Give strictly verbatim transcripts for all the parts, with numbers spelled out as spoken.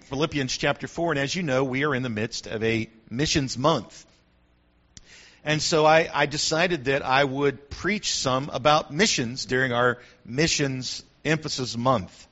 Philippians chapter four, and as you know, we are in the midst of a missions month. And so I, I decided that I would preach some about missions during our missions emphasis month.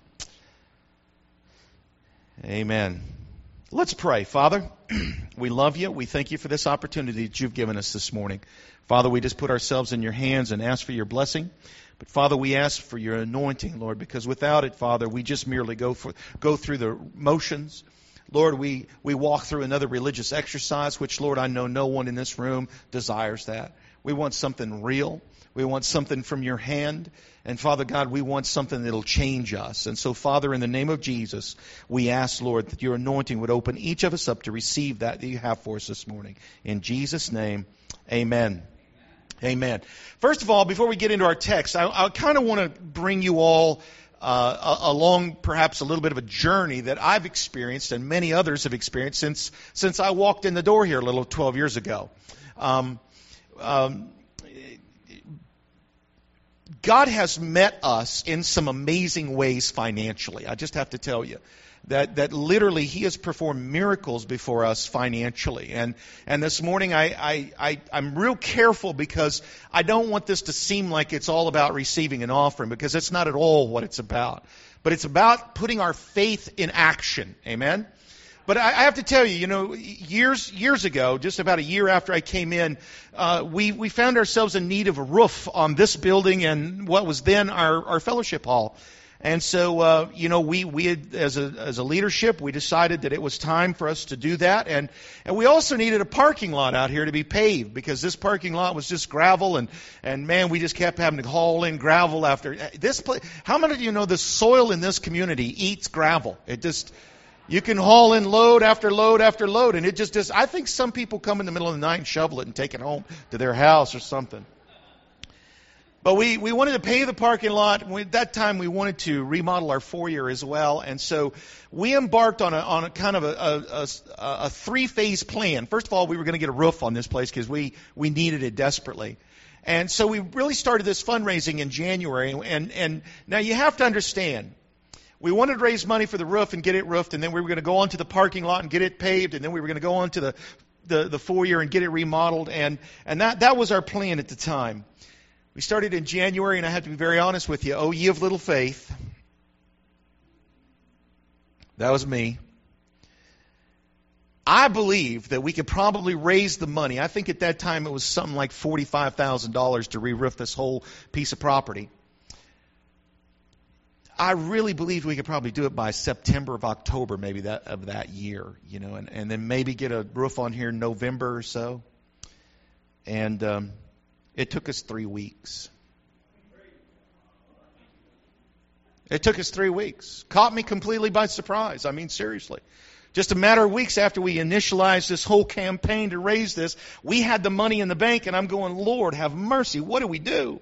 Amen. Let's pray. Father, we love you. We thank you for this opportunity that you've given us this morning. Father, we just put ourselves in your hands and ask for your blessing. But Father, we ask for your anointing, Lord, because without it, Father, we just merely go for go through the motions. Lord, we, we walk through another religious exercise, which, Lord, I know no one in this room desires that. We want something real. We want something from your hand. And Father God, we want something that will change us. And so, Father, in the name of Jesus, we ask, Lord, that your anointing would open each of us up to receive that that you have for us this morning. In Jesus' name, amen. Amen. First of all, before we get into our text, I, I kind of want to bring you all uh, along perhaps a little bit of a journey that I've experienced and many others have experienced since since I walked in the door here a little twelve years ago. Um, um, God has met us in some amazing ways financially. I just have to tell you that that literally He has performed miracles before us financially. And and this morning I, I, I, I'm real careful because I don't want this to seem like it's all about receiving an offering, because it's not at all what it's about. But it's about putting our faith in action. Amen? But I have to tell you, you know, years years ago, just about a year after I came in, uh, we, we found ourselves in need of a roof on this building and what was then our, our fellowship hall. And so, uh, you know, we, we had, as a, as a leadership, we decided that it was time for us to do that. And, and we also needed a parking lot out here to be paved, because this parking lot was just gravel, and, and man, we just kept having to haul in gravel after this place. How many of you know the soil in this community eats gravel? It just, you can haul in load after load after load, and it just, just, I think some people come in the middle of the night and shovel it and take it home to their house or something. But we, we wanted to pave the parking lot. We, at that time, we wanted to remodel our foyer as well. And so we embarked on a, on a kind of a, a, a, a three-phase plan. First of all, we were going to get a roof on this place because we, we needed it desperately. And so we really started this fundraising in January. And, and now you have to understand, we wanted to raise money for the roof and get it roofed, and then we were going to go on to the parking lot and get it paved, and then we were going to go on to the, the, the foyer and get it remodeled. And, and that, that was our plan at the time. We started in January, and I have to be very honest with you. Oh, ye of little faith. That was me. I believe that we could probably raise the money. I think at that time it was something like forty-five thousand dollars to re-roof this whole piece of property. I really believed we could probably do it by September of October, maybe that of that year, you know, and, and then maybe get a roof on here in November or so. And um, it took us three weeks. It took us three weeks. Caught me completely by surprise. I mean, seriously. Just a matter of weeks after we initialized this whole campaign to raise this, we had the money in the bank, and I'm going, Lord, have mercy. What do we do?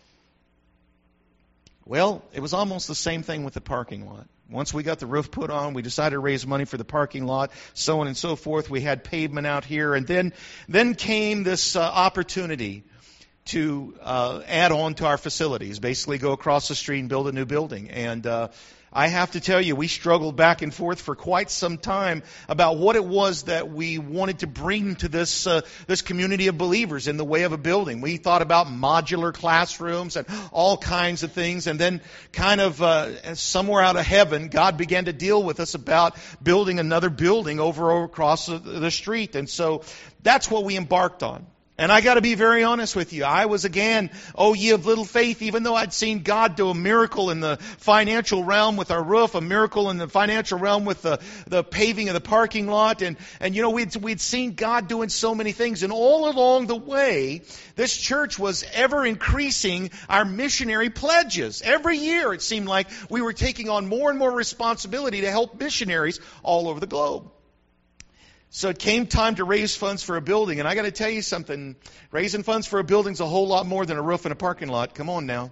Well, it was almost the same thing with the parking lot. Once we got the roof put on, we decided to raise money for the parking lot, so on and so forth. We had pavement out here, and then, then came this uh, opportunity to uh, add on to our facilities, basically go across the street and build a new building. And uh, I have to tell you, we struggled back and forth for quite some time about what it was that we wanted to bring to this uh, this community of believers in the way of a building. We thought about modular classrooms and all kinds of things, and then kind of uh, somewhere out of heaven, God began to deal with us about building another building over, over across the, the street. And so that's what we embarked on. And I got to be very honest with you. I was again, oh, ye of little faith, even though I'd seen God do a miracle in the financial realm with our roof, a miracle in the financial realm with the, the paving of the parking lot. And, and you know, we'd, we'd seen God doing so many things. And all along the way, this church was ever increasing our missionary pledges. Every year, it seemed like we were taking on more and more responsibility to help missionaries all over the globe. So it came time to raise funds for a building. And I got to tell you something. Raising funds for a building is a whole lot more than a roof and a parking lot. Come on now.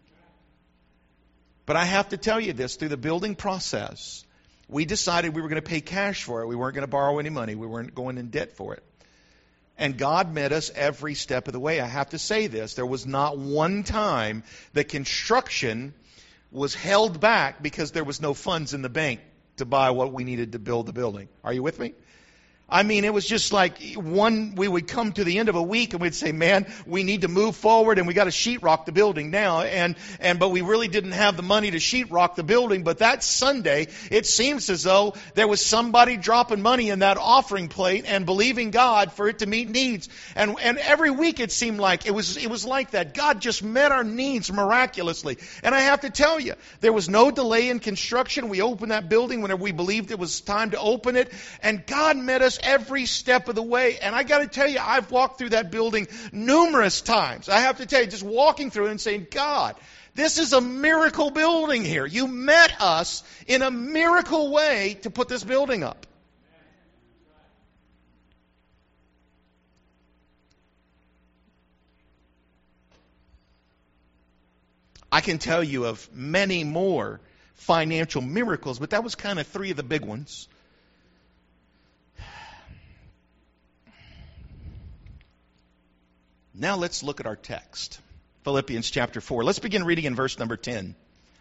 But I have to tell you this. Through the building process, we decided we were going to pay cash for it. We weren't going to borrow any money. We weren't going in debt for it. And God met us every step of the way. I have to say this. There was not one time that construction was held back because there was no funds in the bank. to buy what we needed to build the building. Are you with me? I mean, it was just like one, we would come to the end of a week and we'd say, man, we need to move forward and we got to sheetrock the building now. And, and, but we really didn't have the money to sheetrock the building. But that Sunday, it seems as though there was somebody dropping money in that offering plate and believing God for it to meet needs. And, and every week it seemed like it was, it was like that. God just met our needs miraculously. And I have to tell you, there was no delay in construction. We opened that building whenever we believed it was time to open it. And God met us every step of the way. And I got to tell you, I've walked through that building numerous times. I have to tell you, just walking through it and saying, God, this is a miracle building here. You met us in a miracle way to put this building up. I can tell you of many more financial miracles, but that was kind of three of the big ones. Now let's look at our text. Philippians chapter four. Let's begin reading in verse number ten.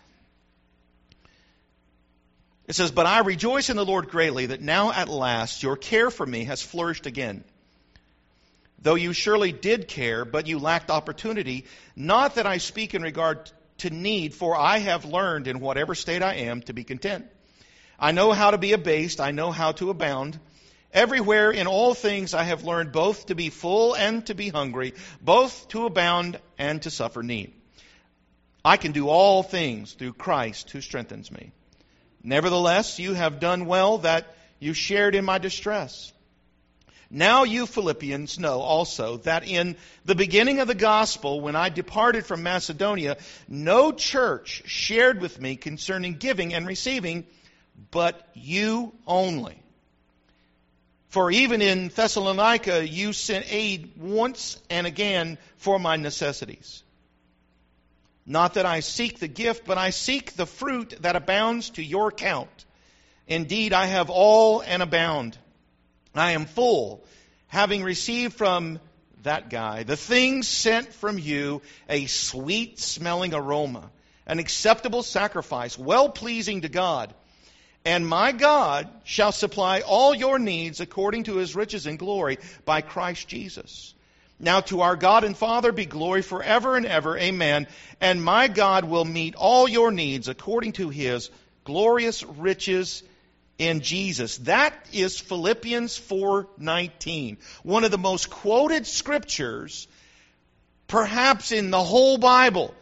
It says, "But I rejoice in the Lord greatly that now at last your care for me has flourished again. Though you surely did care, but you lacked opportunity. Not that I speak in regard to need, for I have learned in whatever state I am to be content. I know how to be abased, I know how to abound. Everywhere in all things I have learned both to be full and to be hungry, both to abound and to suffer need. I can do all things through Christ who strengthens me. Nevertheless, you have done well that you shared in my distress. Now you Philippians know also that in the beginning of the gospel, when I departed from Macedonia, no church shared with me concerning giving and receiving, but you only. For even in Thessalonica you sent aid once and again for my necessities. Not that I seek the gift, but I seek the fruit that abounds to your account. Indeed, I have all and abound. I am full, having received from that guy the things sent from you, a sweet-smelling aroma, an acceptable sacrifice, well-pleasing to God. And my God shall supply all your needs according to his riches and glory by Christ Jesus. Now to our God and Father be glory forever and ever. Amen. And my God will meet all your needs according to his glorious riches in Jesus." That is Philippians four nineteen. One of the most quoted scriptures, perhaps in the whole Bible.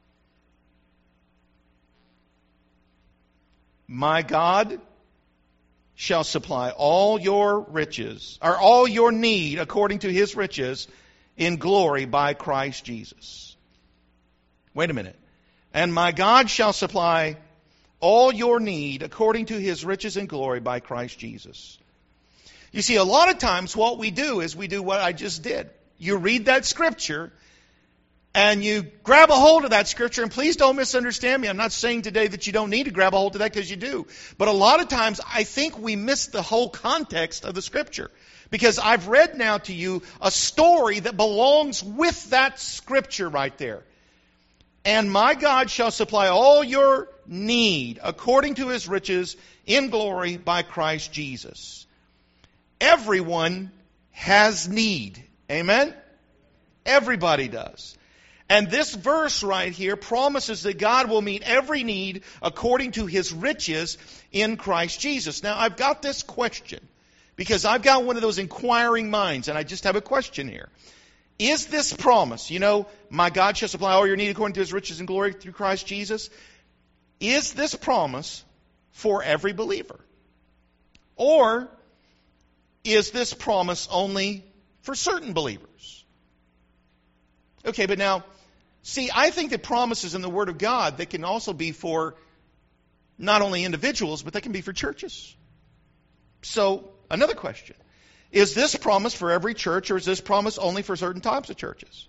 My God shall supply all your riches, or all your need according to his riches in glory by Christ Jesus. Wait a minute. And my God shall supply all your need according to his riches and glory by Christ Jesus. You see, a lot of times what we do is we do what I just did. You read that scripture, and you grab a hold of that scripture, and please don't misunderstand me. I'm not saying today that you don't need to grab a hold of that, because you do. But a lot of times I think we miss the whole context of the scripture. Because I've read now to you a story that belongs with that scripture right there. And my God shall supply all your need according to his riches in glory by Christ Jesus. Everyone has need. Amen? Everybody does. And this verse right here promises that God will meet every need according to his riches in Christ Jesus. Now, I've got this question, because I've got one of those inquiring minds, and I just have a question here. Is this promise, you know, my God shall supply all your need according to his riches and glory through Christ Jesus, is this promise for every believer? Or is this promise only for certain believers? Okay, but now, see, I think that promises in the Word of God, they can also be for not only individuals, but they can be for churches. So, another question. Is this promise for every church, or is this promise only for certain types of churches?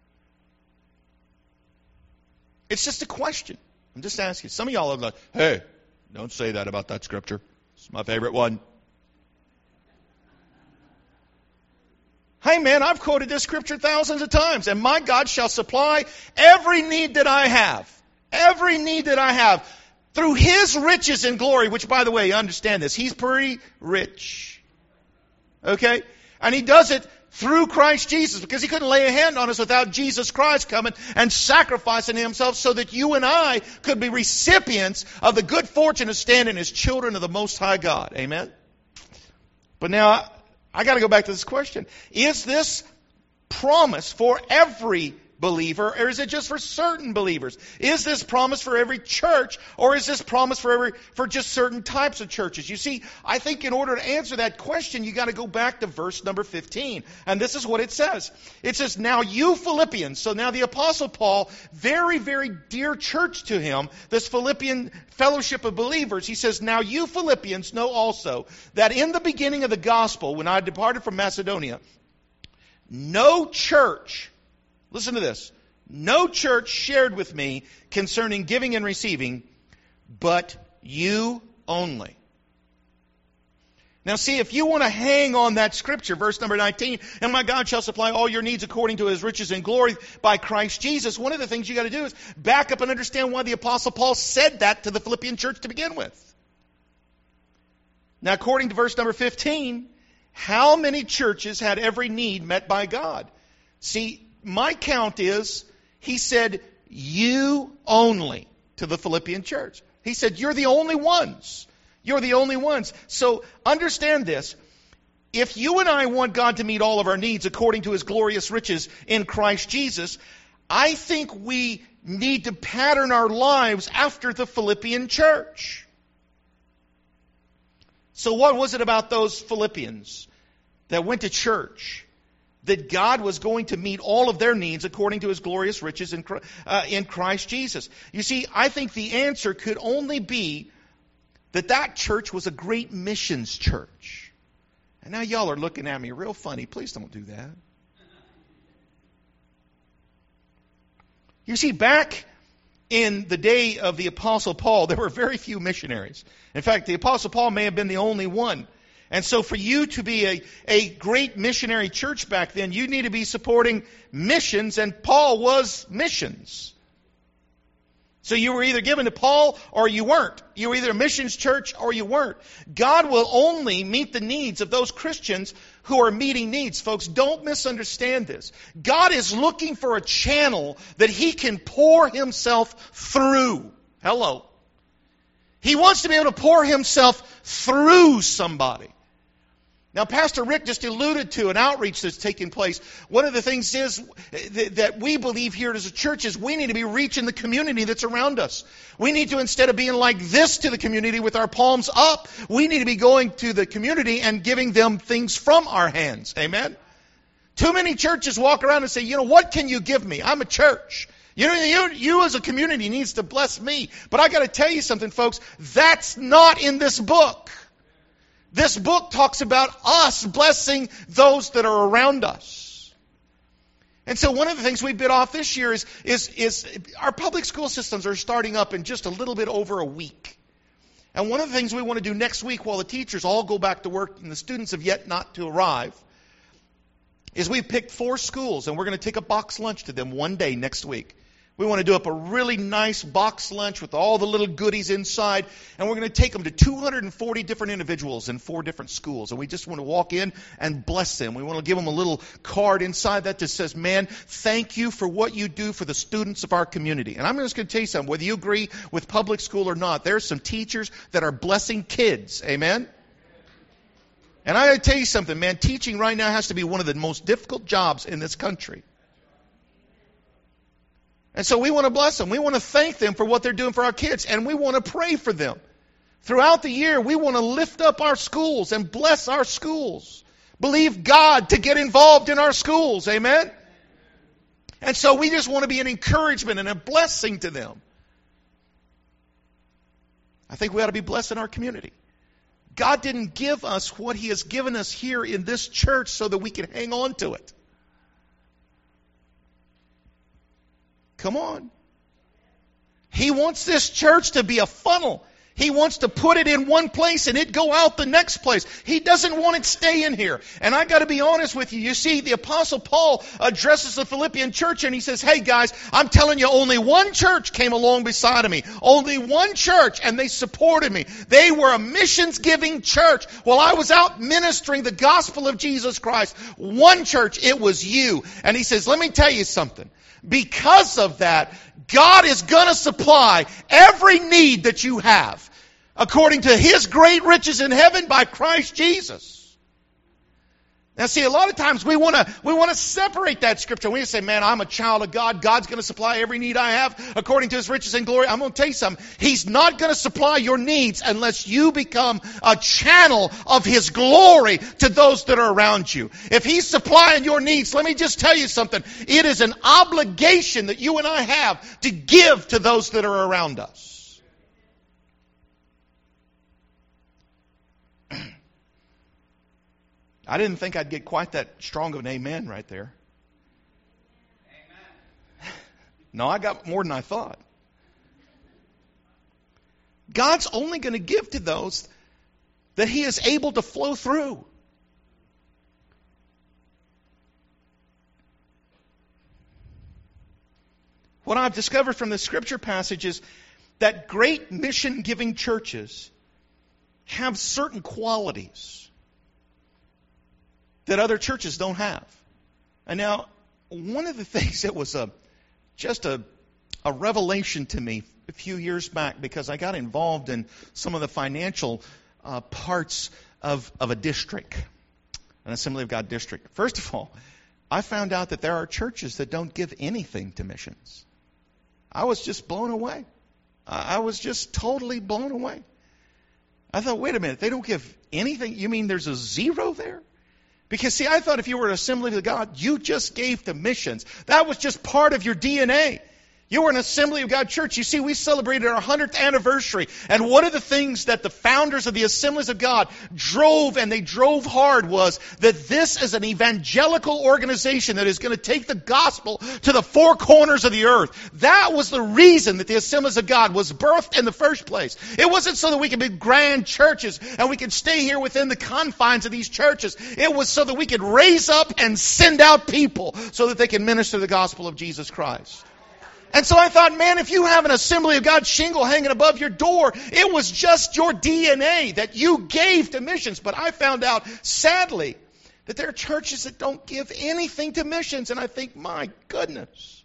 It's just a question. I'm just asking. Some of y'all are like, hey, don't say that about that scripture. It's my favorite one. Hey man, I've quoted this scripture thousands of times. And my God shall supply every need that I have. Every need that I have. through His riches and glory, which, by the way, understand this, He's pretty rich. Okay? And He does it through Christ Jesus, because He couldn't lay a hand on us without Jesus Christ coming and sacrificing Himself so that you and I could be recipients of the good fortune of standing as children of the Most High God. Amen? But now, I, I got to go back to this question. Is this promise for every believer, or is it just for certain believers? Is this promise for every church, or is this promise for every for just certain types of churches? You see, I think in order to answer that question, you got to go back to verse number fifteen. And this is what it says. It says, "Now you Philippians," so now the Apostle Paul, very, very dear church to him, this Philippian fellowship of believers, he says, "Now you Philippians know also that in the beginning of the gospel, when I departed from Macedonia, no church," listen to this, "no church shared with me concerning giving and receiving, but you only." Now see, if you want to hang on that scripture, verse number nineteen, "And my God shall supply all your needs according to His riches and glory by Christ Jesus," one of the things you got to do is back up and understand why the Apostle Paul said that to the Philippian church to begin with. Now according to verse number fifteen, how many churches had every need met by God? See, my count is, he said, "you only," to the Philippian church. He said, you're the only ones. You're the only ones. So understand this. If you and I want God to meet all of our needs according to His glorious riches in Christ Jesus, I think we need to pattern our lives after the Philippian church. So what was it about those Philippians that went to church that God was going to meet all of their needs according to His glorious riches in, uh, in Christ Jesus? You see, I think the answer could only be that that church was a great missions church. And now y'all are looking at me real funny. Please don't do that. You see, back in the day of the Apostle Paul, there were very few missionaries. In fact, the Apostle Paul may have been the only one. And so for you to be a, a great missionary church back then, you need to be supporting missions, and Paul was missions. So you were either given to Paul or you weren't. You were either a missions church or you weren't. God will only meet the needs of those Christians who are meeting needs. Folks, don't misunderstand this. God is looking for a channel that He can pour Himself through. Hello. He wants to be able to pour Himself through somebody. Now, Pastor Rick just alluded to an outreach that's taking place. One of the things is that we believe here as a church is we need to be reaching the community that's around us. We need to, instead of being like this to the community with our palms up, we need to be going to the community and giving them things from our hands. Amen? Too many churches walk around and say, you know, what can you give me? I'm a church. You know, you, you as a community needs to bless me. But I got to tell you something, folks. That's not in this book. This book talks about us blessing those that are around us. And so one of the things we bit off this year is, is, is our public school systems are starting up in just a little bit over a week. And one of the things we want to do next week while the teachers all go back to work and the students have yet not to arrive is we've picked four schools and we're going to take a box lunch to them one day next week. We want to do up a really nice box lunch with all the little goodies inside, and we're going to take them to two hundred forty different individuals in four different schools, and we just want to walk in and bless them. We want to give them a little card inside that that says, man, thank you for what you do for the students of our community. And I'm just going to tell you something, whether you agree with public school or not, there's some teachers that are blessing kids. Amen? And I got to tell you something, man, teaching right now has to be one of the most difficult jobs in this country. And so we want to bless them. We want to thank them for what they're doing for our kids. And we want to pray for them. Throughout the year, we want to lift up our schools and bless our schools. Believe God to get involved in our schools. Amen? And so we just want to be an encouragement and a blessing to them. I think we ought to be blessing our community. God didn't give us what He has given us here in this church so that we can hang on to it. Come on. He wants this church to be a funnel. He wants to put it in one place and it go out the next place. He doesn't want it stay in here. And I got to be honest with you. You see, the Apostle Paul addresses the Philippian church and he says, hey guys, I'm telling you, only one church came along beside of me. Only one church, and they supported me. They were a missions-giving church. While I was out ministering the gospel of Jesus Christ, one church, it was you. And he says, let me tell you something. Because of that, God is going to supply every need that you have according to His great riches in heaven by Christ Jesus. Now see, a lot of times we want to we want to separate that scripture. We say, man, I'm a child of God. God's going to supply every need I have according to His riches and glory. I'm going to tell you something. He's not going to supply your needs unless you become a channel of His glory to those that are around you. If He's supplying your needs, let me just tell you something. It is an obligation that you and I have to give to those that are around us. I didn't think I'd get quite that strong of an amen right there. Amen. No, I got more than I thought. God's only going to give to those that He is able to flow through. What I've discovered from this scripture passage is that great mission-giving churches have certain qualities that other churches don't have. And now, one of the things that was a just a, a revelation to me a few years back, because I got involved in some of the financial uh, parts of, of a district, an Assembly of God district. First of all, I found out that there are churches that don't give anything to missions. I was just blown away. I was just totally blown away. I thought, wait a minute, they don't give anything? You mean there's a zero there? Because, see, I thought if you were an Assembly of God, you just gave to missions. That was just part of your D N A. You were an Assembly of God church. You see, we celebrated our hundredth anniversary. And one of the things that the founders of the Assemblies of God drove, and they drove hard, was that this is an evangelical organization that is going to take the gospel to the four corners of the earth. That was the reason that the Assemblies of God was birthed in the first place. It wasn't so that we could be grand churches and we could stay here within the confines of these churches. It was so that we could raise up and send out people so that they can minister the gospel of Jesus Christ. And so I thought, man, if you have an Assembly of God shingle hanging above your door, it was just your D N A that you gave to missions. But I found out, sadly, that there are churches that don't give anything to missions. And I think, my goodness.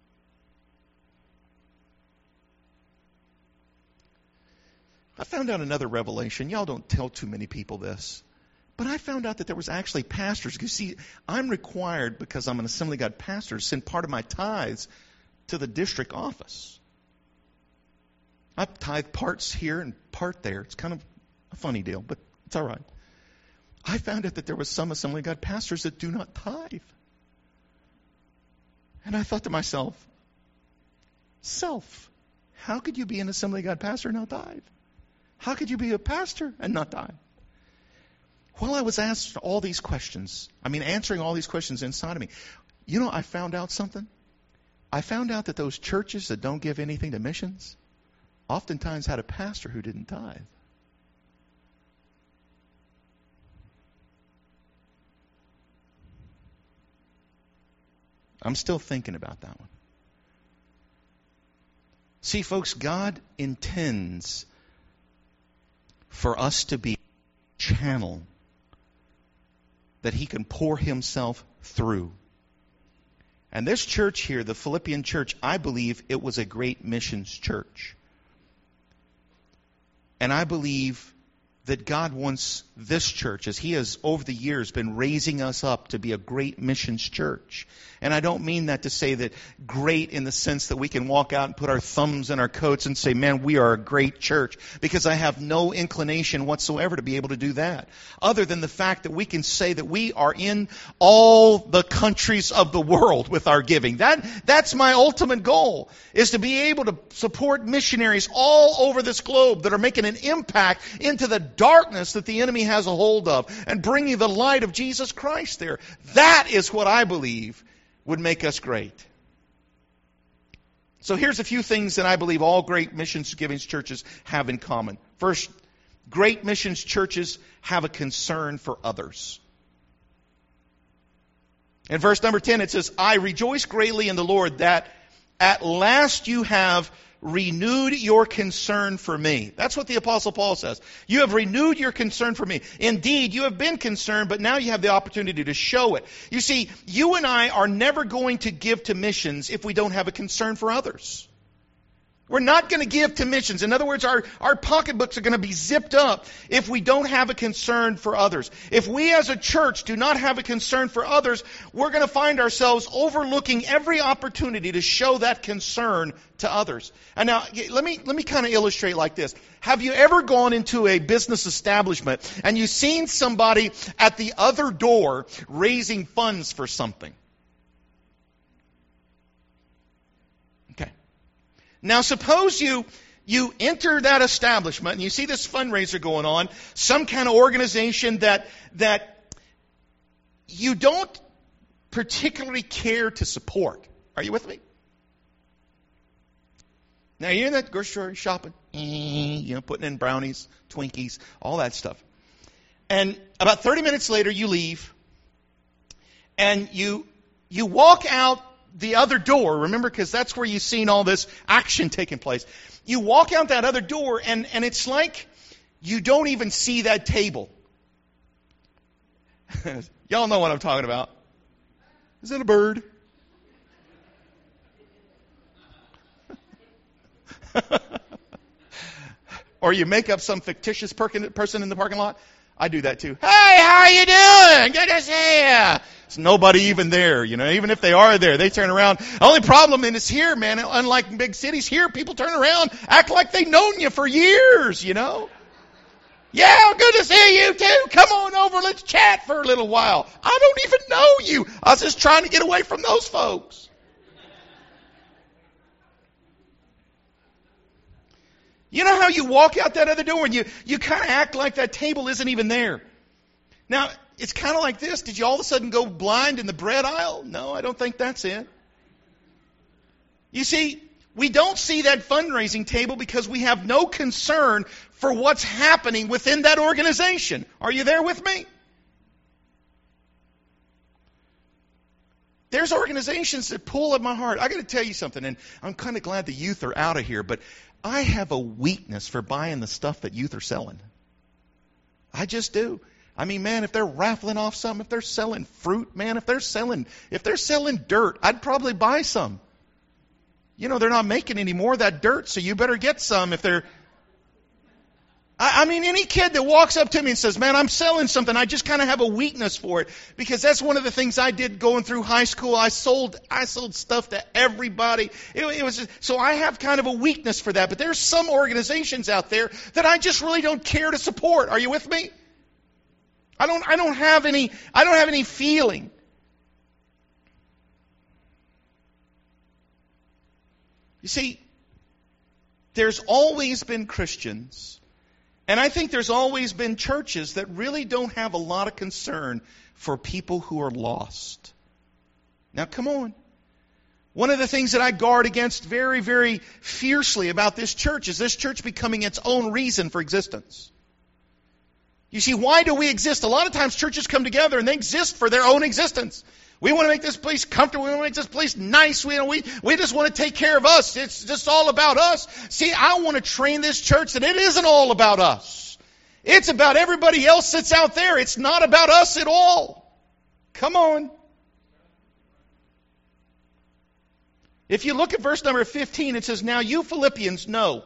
I found out another revelation. Y'all don't tell too many people this. But I found out that there was actually pastors. You see, I'm required, because I'm an Assembly of God pastor, to send part of my tithes to the district office. I tithe parts here and part there. It's kind of a funny deal, but it's all right. I found out that there was some Assembly of God pastors that do not tithe. And I thought to myself, self, how could you be an Assembly of God pastor and not tithe? How could you be a pastor and not tithe? While I was asked all these questions, I mean answering all these questions inside of me, you know, I found out something. I found out that those churches that don't give anything to missions oftentimes had a pastor who didn't tithe. I'm still thinking about that one. See, folks, God intends for us to be a channel that He can pour Himself through. And this church here, the Philippian church, I believe it was a great missions church. And I believe that God wants this church, as He has over the years been raising us up to be a great missions church. And I don't mean that to say that great in the sense that we can walk out and put our thumbs in our coats and say, man, we are a great church. Because I have no inclination whatsoever to be able to do that. Other than the fact that we can say that we are in all the countries of the world with our giving. That, that's my ultimate goal, is to be able to support missionaries all over this globe that are making an impact into the darkness that the enemy has a hold of and bringing the light of Jesus Christ there. That is what I believe would make us great. So here's a few things that I believe all great missions giving churches have in common. First, great missions churches have a concern for others. In verse number ten, it says, I rejoice greatly in the Lord that at last you have renewed your concern for me. That's what the Apostle Paul says. You have renewed your concern for me. Indeed, you have been concerned, but now you have the opportunity to show it. You see, you and I are never going to give to missions if we don't have a concern for others. We're not going to give to missions. In other words, our, our pocketbooks are going to be zipped up if we don't have a concern for others. If we as a church do not have a concern for others, we're going to find ourselves overlooking every opportunity to show that concern to others. And now, let me, let me kind of illustrate like this. Have you ever gone into a business establishment and you've seen somebody at the other door raising funds for something? Now, suppose you you enter that establishment and you see this fundraiser going on, some kind of organization that that you don't particularly care to support. Are you with me? Now, you're in that grocery store shopping, you know, putting in brownies, Twinkies, all that stuff. And about thirty minutes later, you leave, and you you walk out the other door, remember, because that's where you've seen all this action taking place. You walk out that other door, and, and it's like you don't even see that table. Y'all know what I'm talking about. Is it a bird? Or you make up some fictitious person in the parking lot. I do that too. Hey, how you doing? Good to see you. There's nobody even there, you know. Even if they are there, they turn around. The only problem is here, man. Unlike in big cities, here people turn around, act like they've known you for years, you know. Yeah, good to see you too. Come on over, let's chat for a little while. I don't even know you. I was just trying to get away from those folks. You know how you walk out that other door and you, you kind of act like that table isn't even there. Now, it's kind of like this. Did you all of a sudden go blind in the bread aisle? No, I don't think that's it. You see, we don't see that fundraising table because we have no concern for what's happening within that organization. Are you there with me? There's organizations that pull at my heart. I got to tell you something, and I'm kind of glad the youth are out of here, but I have a weakness for buying the stuff that youth are selling. I just do. I mean, man, if they're raffling off something, if they're selling fruit, man, if they're selling, if they're selling dirt, I'd probably buy some. You know, they're not making any more of that dirt, so you better get some if they're... I, I mean, any kid that walks up to me and says, man, I'm selling something, I just kind of have a weakness for it. Because that's one of the things I did going through high school. I sold I sold stuff to everybody. It, it was just, so I have kind of a weakness for that. But there's some organizations out there that I just really don't care to support. Are you with me? I don't I don't have any I don't have any feeling. You see, there's always been Christians, and I think there's always been churches that really don't have a lot of concern for people who are lost. Now, come on. One of the things that I guard against very, very fiercely about this church is this church becoming its own reason for existence. You see, why do we exist? A lot of times churches come together and they exist for their own existence. We want to make this place comfortable. We want to make this place nice. We, we, we just want to take care of us. It's just all about us. See, I want to train this church that it isn't all about us. It's about everybody else that's out there. It's not about us at all. Come on. If you look at verse number fifteen, it says, now you Philippians know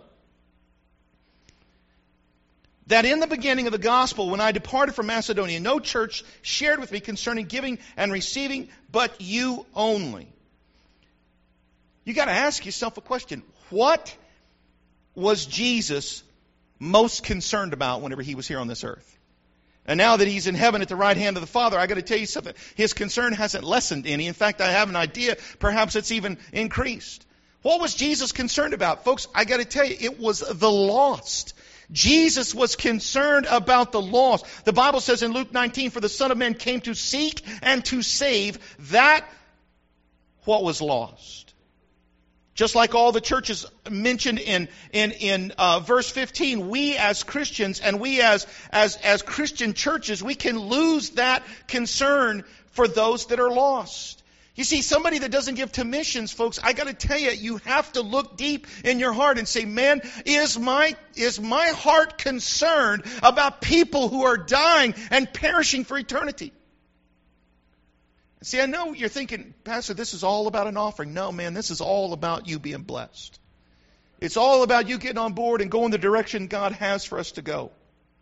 that in the beginning of the gospel, when I departed from Macedonia, no church shared with me concerning giving and receiving, but you only. You got to ask yourself a question. What was Jesus most concerned about whenever he was here on this earth? And now that he's in heaven at the right hand of the Father, I got to tell you something. His concern hasn't lessened any. In fact, I have an idea. Perhaps it's even increased. What was Jesus concerned about? Folks, I got to tell you, it was the lost. Jesus was concerned about the lost. The Bible says in Luke nineteen, for the Son of Man came to seek and to save that what was lost. Just like all the churches mentioned in in in uh, verse fifteen, we as Christians and we as as as Christian churches, we can lose that concern for those that are lost. You see, somebody that doesn't give to missions, folks, I got to tell you, you have to look deep in your heart and say, man, is my is my heart concerned about people who are dying and perishing for eternity? See, I know you're thinking, Pastor, this is all about an offering. No, man, this is all about you being blessed. It's all about you getting on board and going the direction God has for us to go.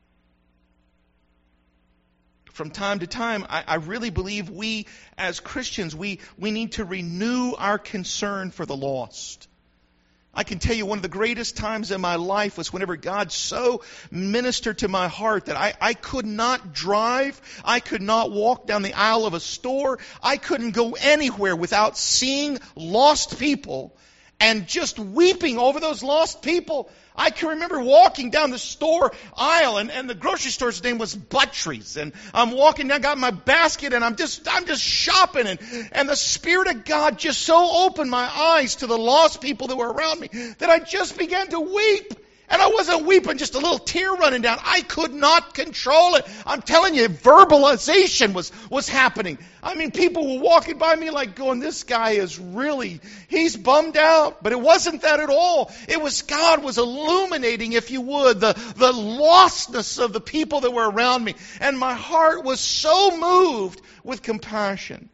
From time to time, I, I really believe we, as Christians, we, we need to renew our concern for the lost. I can tell you one of the greatest times in my life was whenever God so ministered to my heart that I, I could not drive, I could not walk down the aisle of a store, I couldn't go anywhere without seeing lost people and just weeping over those lost people. I can remember walking down the store aisle, and, and the grocery store's name was Buttrey's, and I'm walking down, got my basket, and I'm just I'm just shopping, and, and the Spirit of God just so opened my eyes to the lost people that were around me that I just began to weep. And I wasn't weeping, just a little tear running down. I could not control it. I'm telling you, verbalization was, was happening. I mean, people were walking by me like going, this guy is really, he's bummed out. But it wasn't that at all. It was God was illuminating, if you would, the, the lostness of the people that were around me. And my heart was so moved with compassion.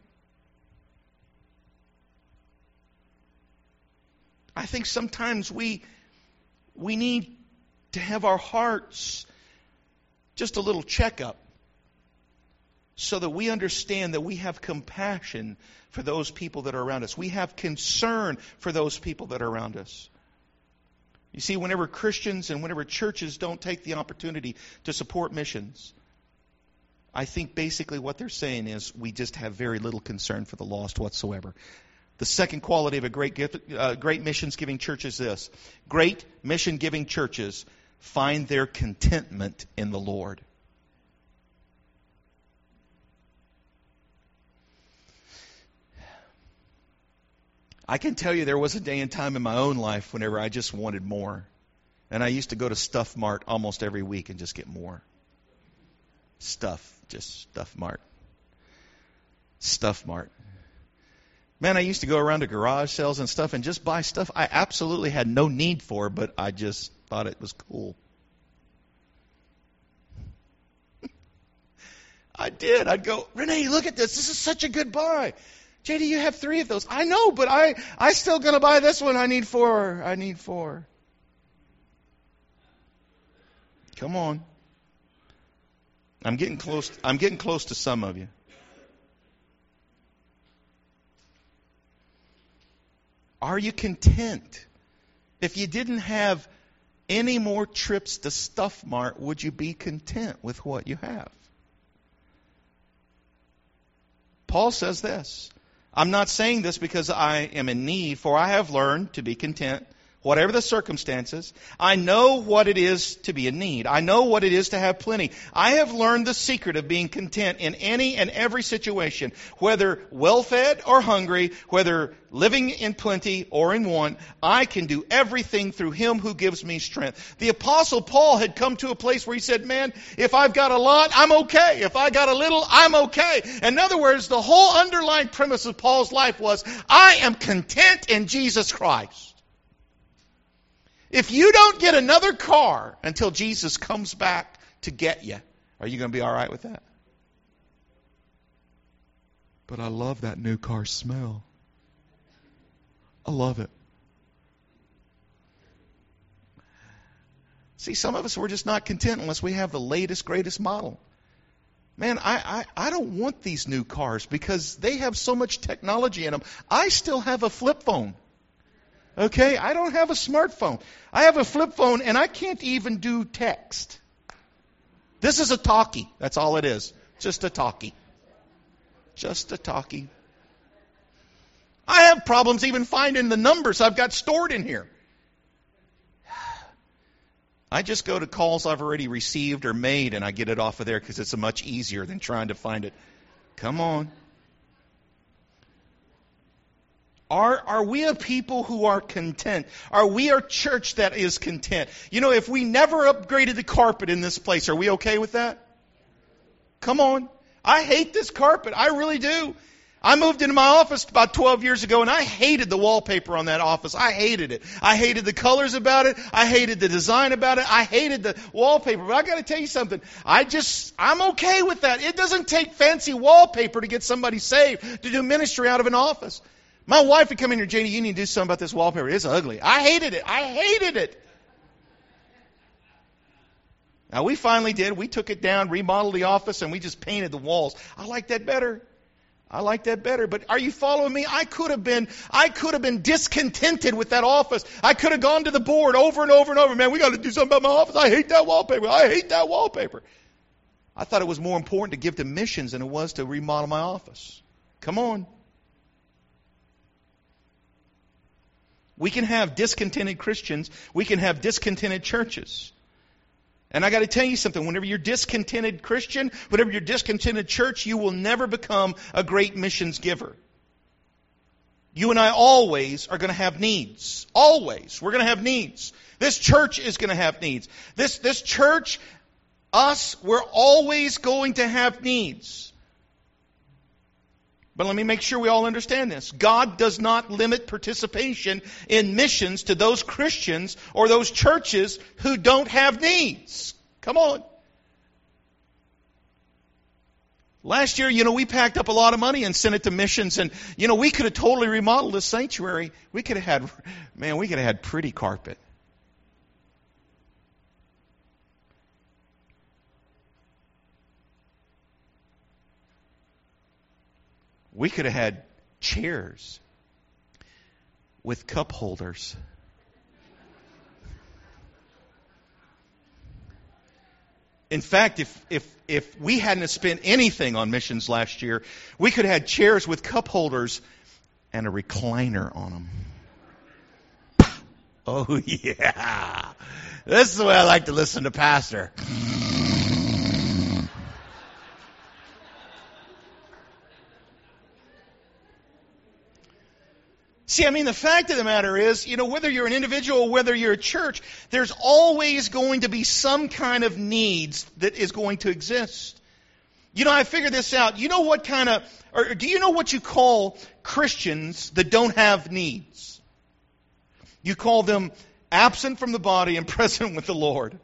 I think sometimes we... We need to have our hearts just a little checkup so that we understand that we have compassion for those people that are around us. We have concern for those people that are around us. You see, whenever Christians and whenever churches don't take the opportunity to support missions, I think basically what they're saying is we just have very little concern for the lost whatsoever. The second quality of a great gift, uh, great missions-giving church is this. Great mission-giving churches find their contentment in the Lord. I can tell you there was a day and time in my own life whenever I just wanted more. And I used to go to Stuff Mart almost every week and just get more. Stuff, just Stuff Mart. Stuff Mart. Man, I used to go around to garage sales and stuff and just buy stuff I absolutely had no need for, but I just thought it was cool. I did. I'd go, Renee, look at this. This is such a good buy. J D, you have three of those. I know, but I, I still going to buy this one. I need four. I need four. Come on. I'm getting close. I'm getting close to some of you. Are you content? If you didn't have any more trips to Stuff Mart, would you be content with what you have? Paul says this. I'm not saying this because I am in need, for I have learned to be content, whatever the circumstances. I know what it is to be in need. I know what it is to have plenty. I have learned the secret of being content in any and every situation, whether well-fed or hungry, whether living in plenty or in want. I can do everything through Him who gives me strength. The Apostle Paul had come to a place where he said, man, if I've got a lot, I'm okay. If I got a little, I'm okay. In other words, the whole underlying premise of Paul's life was, I am content in Jesus Christ. If you don't get another car until Jesus comes back to get you, are you going to be all right with that? But I love that new car smell. I love it. See, some of us, we're just not content unless we have the latest, greatest model. Man, I, I, I don't want these new cars because they have so much technology in them. I still have a flip phone. Okay, I don't have a smartphone. I have a flip phone and I can't even do text. This is a talkie. That's all it is. Just a talkie. Just a talkie. I have problems even finding the numbers I've got stored in here. I just go to calls I've already received or made and I get it off of there because it's much easier than trying to find it. Come on. Are, are we a people who are content? Are we a church that is content? You know, if we never upgraded the carpet in this place, are we okay with that? Come on. I hate this carpet. I really do. I moved into my office about twelve years ago, and I hated the wallpaper on that office. I hated it. I hated the colors about it. I hated the design about it. I hated the wallpaper. But I got to tell you something. I just, I'm okay with that. It doesn't take fancy wallpaper to get somebody saved, to do ministry out of an office. My wife would come in here, Janie, you need to do something about this wallpaper. It's ugly. I hated it. I hated it. Now, we finally did. We took it down, remodeled the office, and we just painted the walls. I like that better. I like that better. But are you following me? I could have been, I could have been discontented with that office. I could have gone to the board over and over and over. Man, we got to do something about my office. I hate that wallpaper. I hate that wallpaper. I thought it was more important to give to missions than it was to remodel my office. Come on. We can have discontented Christians. We can have discontented churches. And I got to tell you something. Whenever you're discontented Christian, whenever you're discontented church, you will never become a great missions giver. You and I always are going to have needs. Always. We're going to have needs. This church is going to have needs. This, this church, us, we're always going to have needs. But let me make sure we all understand this. God does not limit participation in missions to those Christians or those churches who don't have needs. Come on. Last year, you know, we packed up a lot of money and sent it to missions. And, you know, we could have totally remodeled the sanctuary. We could have had, man, we could have had pretty carpet. We could have had chairs with cup holders. In fact, if if if we hadn't spent anything on missions last year, we could have had chairs with cup holders and a recliner on them. Oh, yeah. This is the way I like to listen to Pastor. See, I mean, the fact of the matter is, you know, whether you're an individual or whether you're a church, there's always going to be some kind of needs that is going to exist. You know, I figured this out. You know what kind of, or do you know what you call Christians that don't have needs? You call them absent from the body and present with the Lord.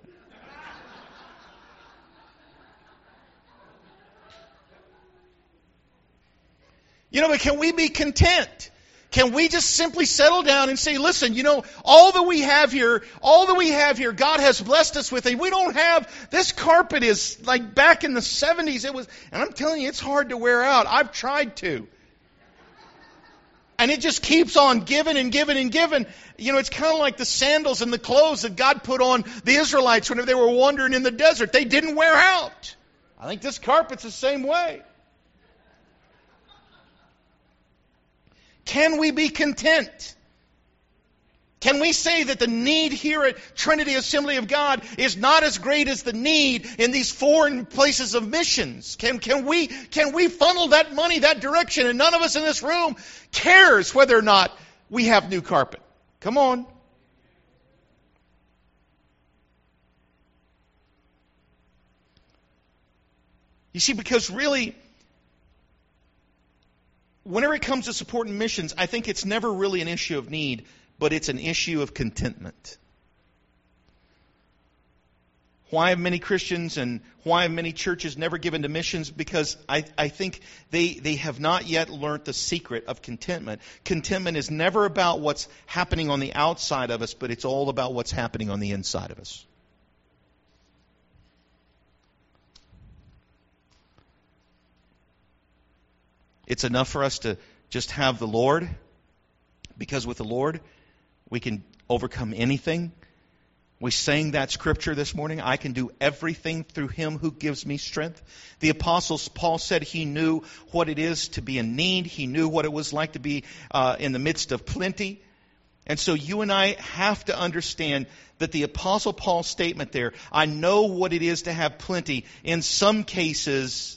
You know, but can we be content? Can we just simply settle down and say, listen, you know, all that we have here, all that we have here, God has blessed us with it. We don't have, this carpet is like back in the seventies. It was, and I'm telling you, it's hard to wear out. I've tried to. And it just keeps on giving and giving and giving. You know, it's kind of like the sandals and the clothes that God put on the Israelites whenever they were wandering in the desert. They didn't wear out. I think this carpet's the same way. Can we be content? Can we say that the need here at Trinity Assembly of God is not as great as the need in these foreign places of missions? Can, can we, can we funnel that money that direction? And none of us in this room cares whether or not we have new carpet. Come on. You see, because really, whenever it comes to supporting missions, I think it's never really an issue of need, but it's an issue of contentment. Why have many Christians and why have many churches never given to missions? Because I, I think they, they have not yet learned the secret of contentment. Contentment is never about what's happening on the outside of us, but it's all about what's happening on the inside of us. It's enough for us to just have the Lord, because with the Lord, we can overcome anything. We sang that scripture this morning, I can do everything through Him who gives me strength. The Apostle Paul said he knew what it is to be in need. He knew what it was like to be uh, in the midst of plenty. And so you and I have to understand that the Apostle Paul's statement there, I know what it is to have plenty, in some cases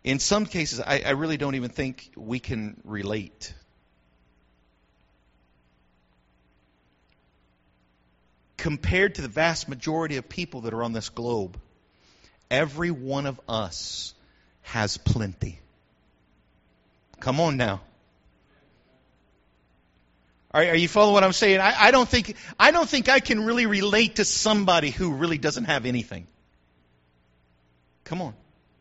in some cases, I, I really don't even think we can relate. Compared to the vast majority of people that are on this globe, every one of us has plenty. Come on now. Are, are you following what I'm saying? I, I don't think I don't think I can really relate to somebody who really doesn't have anything. Come on.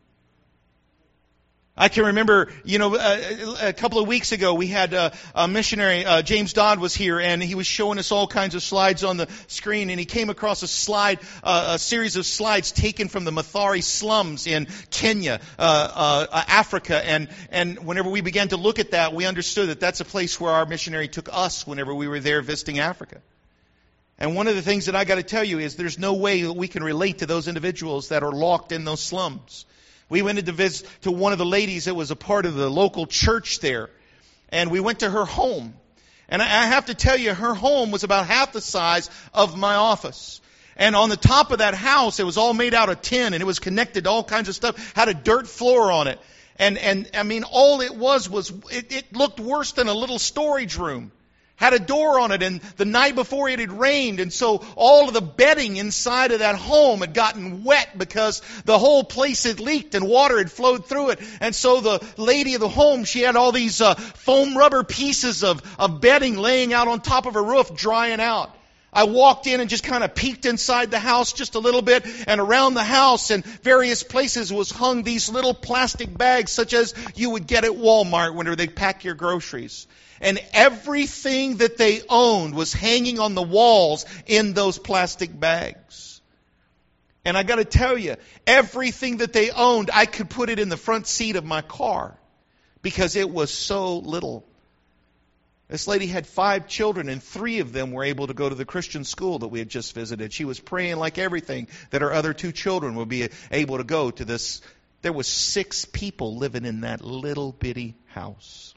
I can remember, you know, a, a couple of weeks ago we had a, a missionary, uh, James Dodd was here, and he was showing us all kinds of slides on the screen, and he came across a slide, uh, a series of slides taken from the Mathare slums in Kenya, uh, uh, Africa, and and whenever we began to look at that, we understood that that's a place where our missionary took us whenever we were there visiting Africa. And one of the things that I got to tell you is there's no way that we can relate to those individuals that are locked in those slums. We went to visit to one of the ladies that was a part of the local church there. And we went to her home. And I have to tell you, her home was about half the size of my office. And on the top of that house, it was all made out of tin, and it was connected to all kinds of stuff, had a dirt floor on it. And, and I mean, all it was was, it, it looked worse than a little storage room. Had a door on it, and the night before it had rained, and so all of the bedding inside of that home had gotten wet because the whole place had leaked and water had flowed through it. And so the lady of the home, she had all these uh, foam rubber pieces of, of bedding laying out on top of her roof, drying out. I walked in and just kind of peeked inside the house just a little bit, and around the house and various places was hung these little plastic bags such as you would get at Walmart whenever they pack your groceries. And everything that they owned was hanging on the walls in those plastic bags. And I got to tell you, everything that they owned, I could put it in the front seat of my car because it was so little. This lady had five children, and three of them were able to go to the Christian school that we had just visited. She was praying like everything that her other two children would be able to go to this. There was six people living in that little bitty house.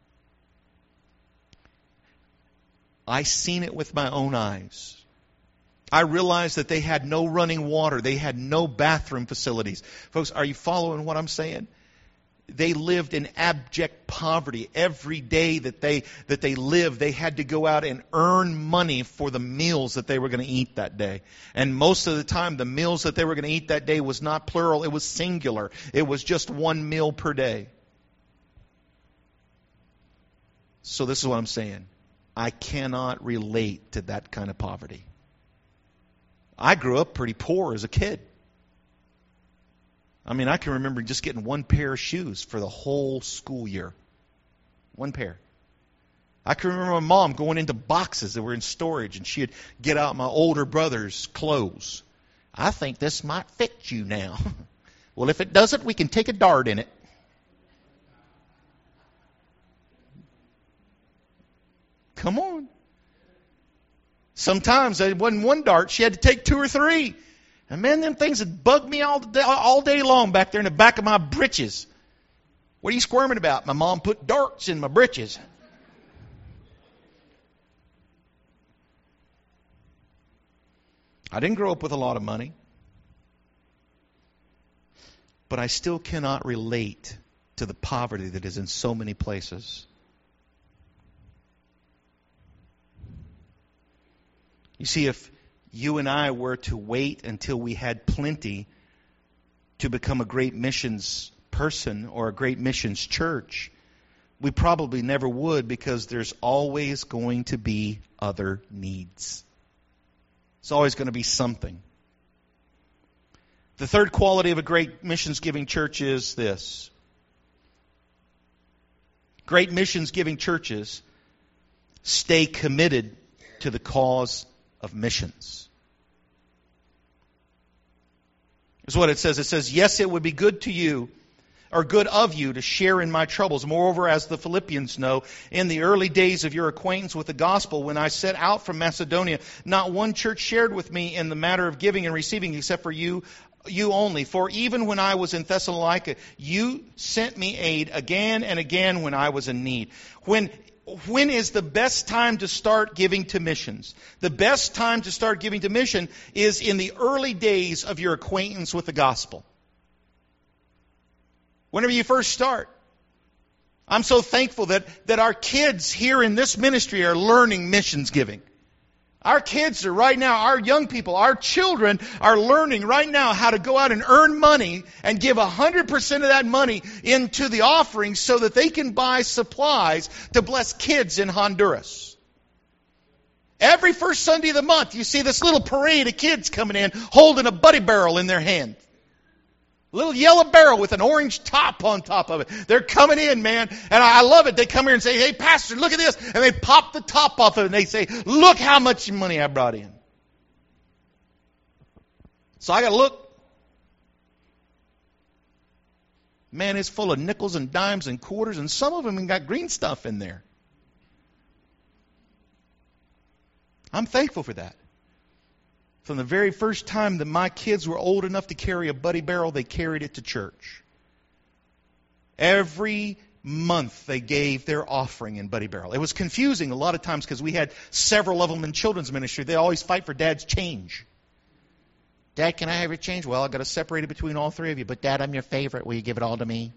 I seen it with my own eyes. I realized that they had no running water. They had no bathroom facilities. Folks, are you following what I'm saying? They lived in abject poverty. Every day that they that they lived, they had to go out and earn money for the meals that they were going to eat that day. And most of the time, the meals that they were going to eat that day was not plural. It was singular. It was just one meal per day. So this is what I'm saying. I cannot relate to that kind of poverty. I grew up pretty poor as a kid. I mean, I can remember just getting one pair of shoes for the whole school year. One pair. I can remember my mom going into boxes that were in storage, and she'd get out my older brother's clothes. I think this might fit you now. Well, if it doesn't, we can take a dart in it. Come on. Sometimes it wasn't one dart. She had to take two or three. And man, them things had bugged me all day, all day long back there in the back of my britches. What are you squirming about? My mom put darts in my britches. I didn't grow up with a lot of money. But I still cannot relate to the poverty that is in so many places. You see, if you and I were to wait until we had plenty to become a great missions person or a great missions church, we probably never would, because there's always going to be other needs. It's always going to be something. The third quality of a great missions-giving church is this. Great missions-giving churches stay committed to the cause of missions. Here's what it says. It says, yes, it would be good to you, or good of you, to share in my troubles. Moreover, as the Philippians know, in the early days of your acquaintance with the gospel, when I set out from Macedonia, not one church shared with me in the matter of giving and receiving, except for you, you only. For even when I was in Thessalonica, you sent me aid again and again when I was in need. When When is the best time to start giving to missions? The best time to start giving to mission is in the early days of your acquaintance with the gospel. whenever you first start. I'm so thankful that, that our kids here in this ministry are learning missions giving. Our kids are right now, our young people, our children are learning right now how to go out and earn money and give one hundred percent of that money into the offering so that they can buy supplies to bless kids in Honduras. Every first Sunday of the month, you see this little parade of kids coming in holding a buddy barrel in their hand. A little yellow barrel with an orange top on top of it. They're coming in, man. And I love it. They come here and say, hey, Pastor, look at this. And they pop the top off of it and they say, look how much money I brought in. So I got to look. Man, it's full of nickels and dimes and quarters, and some of them even got green stuff in there. I'm thankful for that. From the very first time that my kids were old enough to carry a buddy barrel, they carried it to church. Every month they gave their offering in buddy barrel. It was confusing a lot of times because we had several of them in children's ministry. They always fight for Dad's change. Dad, can I have your change? Well, I've got to separate it between all three of you. But Dad, I'm your favorite. Will you give it all to me?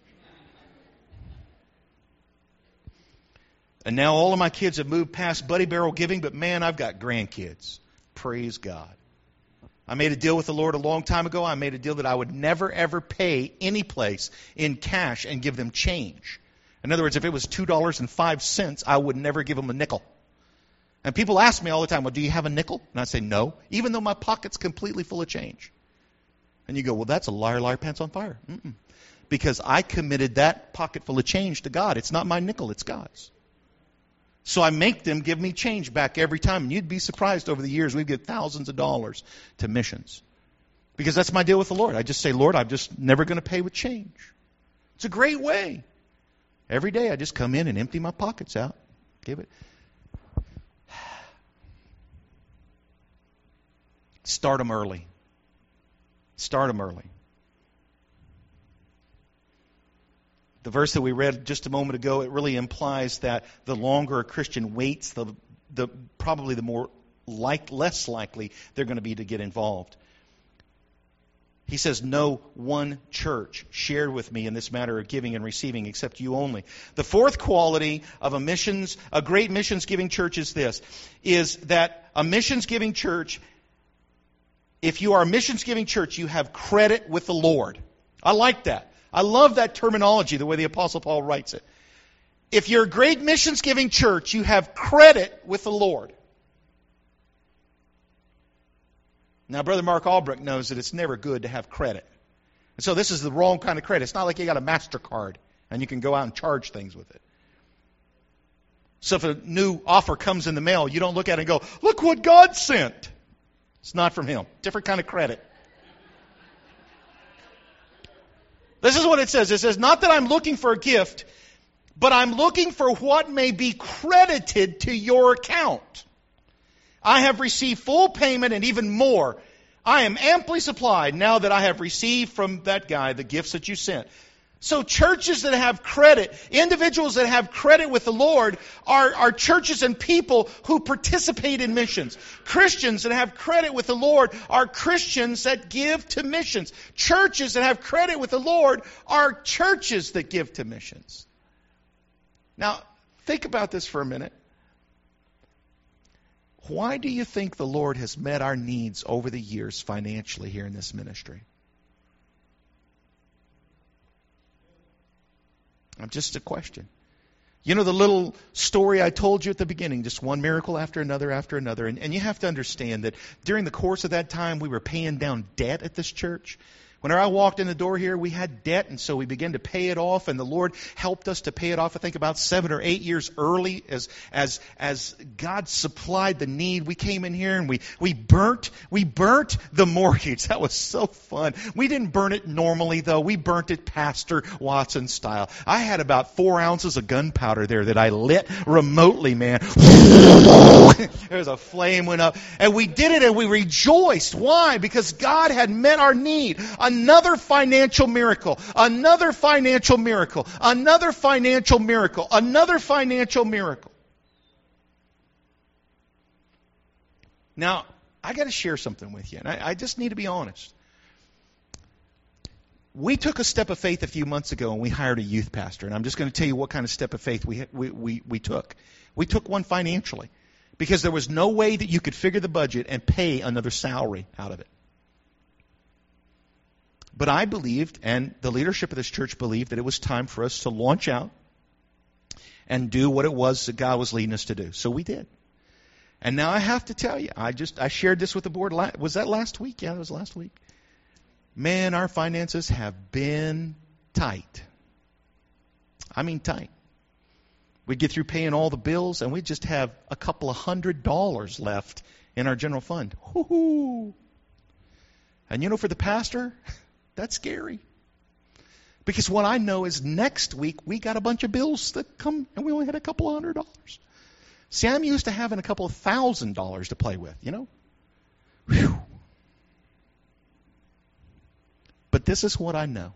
And now all of my kids have moved past buddy barrel giving, but man, I've got grandkids. Praise God. I made a deal with the Lord a long time ago. I made a deal that I would never, ever pay any place in cash and give them change. In other words, if it was two dollars and five cents, I would never give them a nickel. And people ask me all the time, well, do you have a nickel? And I say, no, even though my pocket's completely full of change. And you go, well, that's a liar, liar, pants on fire. Mm-mm. Because I committed that pocket full of change to God. It's not my nickel, it's God's. So I make them give me change back every time. And you'd be surprised over the years, we've given thousands of dollars to missions. Because that's my deal with the Lord. I just say, Lord, I'm just never going to pay with change. It's a great way. Every day I just come in and empty my pockets out. Give it. Start them early. Start them early. The verse that we read just a moment ago, it really implies that the longer a Christian waits, the the probably the more like less likely they're going to be to get involved. He says, no one church shared with me in this matter of giving and receiving except you only. The fourth quality of a missions, a great missions giving church is this, is that a missions giving church, if you are a missions giving church, you have credit with the Lord. I like that. I love that terminology, the way the Apostle Paul writes it. If you're a great missions-giving church, you have credit with the Lord. Now, Brother Mark Albrecht knows that it's never good to have credit. And so this is the wrong kind of credit. It's not like you got a MasterCard and you can go out and charge things with it. So if a new offer comes in the mail, you don't look at it and go, look what God sent. It's not from Him. Different kind of credit. This is what it says. It says, not that I'm looking for a gift, but I'm looking for what may be credited to your account. I have received full payment and even more. I am amply supplied now that I have received from that guy the gifts that you sent. So churches that have credit, individuals that have credit with the Lord are, are churches and people who participate in missions. Christians that have credit with the Lord are Christians that give to missions. Churches that have credit with the Lord are churches that give to missions. Now, think about this for a minute. Why do you think the Lord has met our needs over the years financially here in this ministry? Just a question. You know the little story I told you at the beginning, just one miracle after another after another. And, and you have to understand that during the course of that time, we were paying down debt at this church. Whenever I walked in the door here, we had debt, and so we began to pay it off, and the Lord helped us to pay it off, I think, about seven or eight years early as as as God supplied the need. We came in here and we, we burnt we burnt the mortgage. That was so fun. We didn't burn it normally, though. We burnt it Pastor Watson style. I had about four ounces of gunpowder there that I lit remotely, man. There's a flame went up. And we did it and we rejoiced. Why? Because God had met our need. Another financial miracle, another financial miracle, another financial miracle, another financial miracle. Now, I got to share something with you, and I, I just need to be honest. We took a step of faith a few months ago and we hired a youth pastor. And I'm just going to tell you what kind of step of faith we, we, we, we took. We took one financially because there was no way that you could figure the budget and pay another salary out of it. But I believed, and the leadership of this church believed, that it was time for us to launch out and do what it was that God was leading us to do. So we did. And now I have to tell you, I just I shared this with the board. Was that last week? Yeah, it was last week. Man, our finances have been tight. I mean tight. We get through paying all the bills, and we just have a couple of hundred dollars left in our general fund. Woo-hoo. And you know, for the pastor, that's scary. Because what I know is next week we got a bunch of bills that come, and we only had a couple of hundred dollars. See, I'm used to having a couple of thousand dollars to play with, you know? Whew. But this is what I know.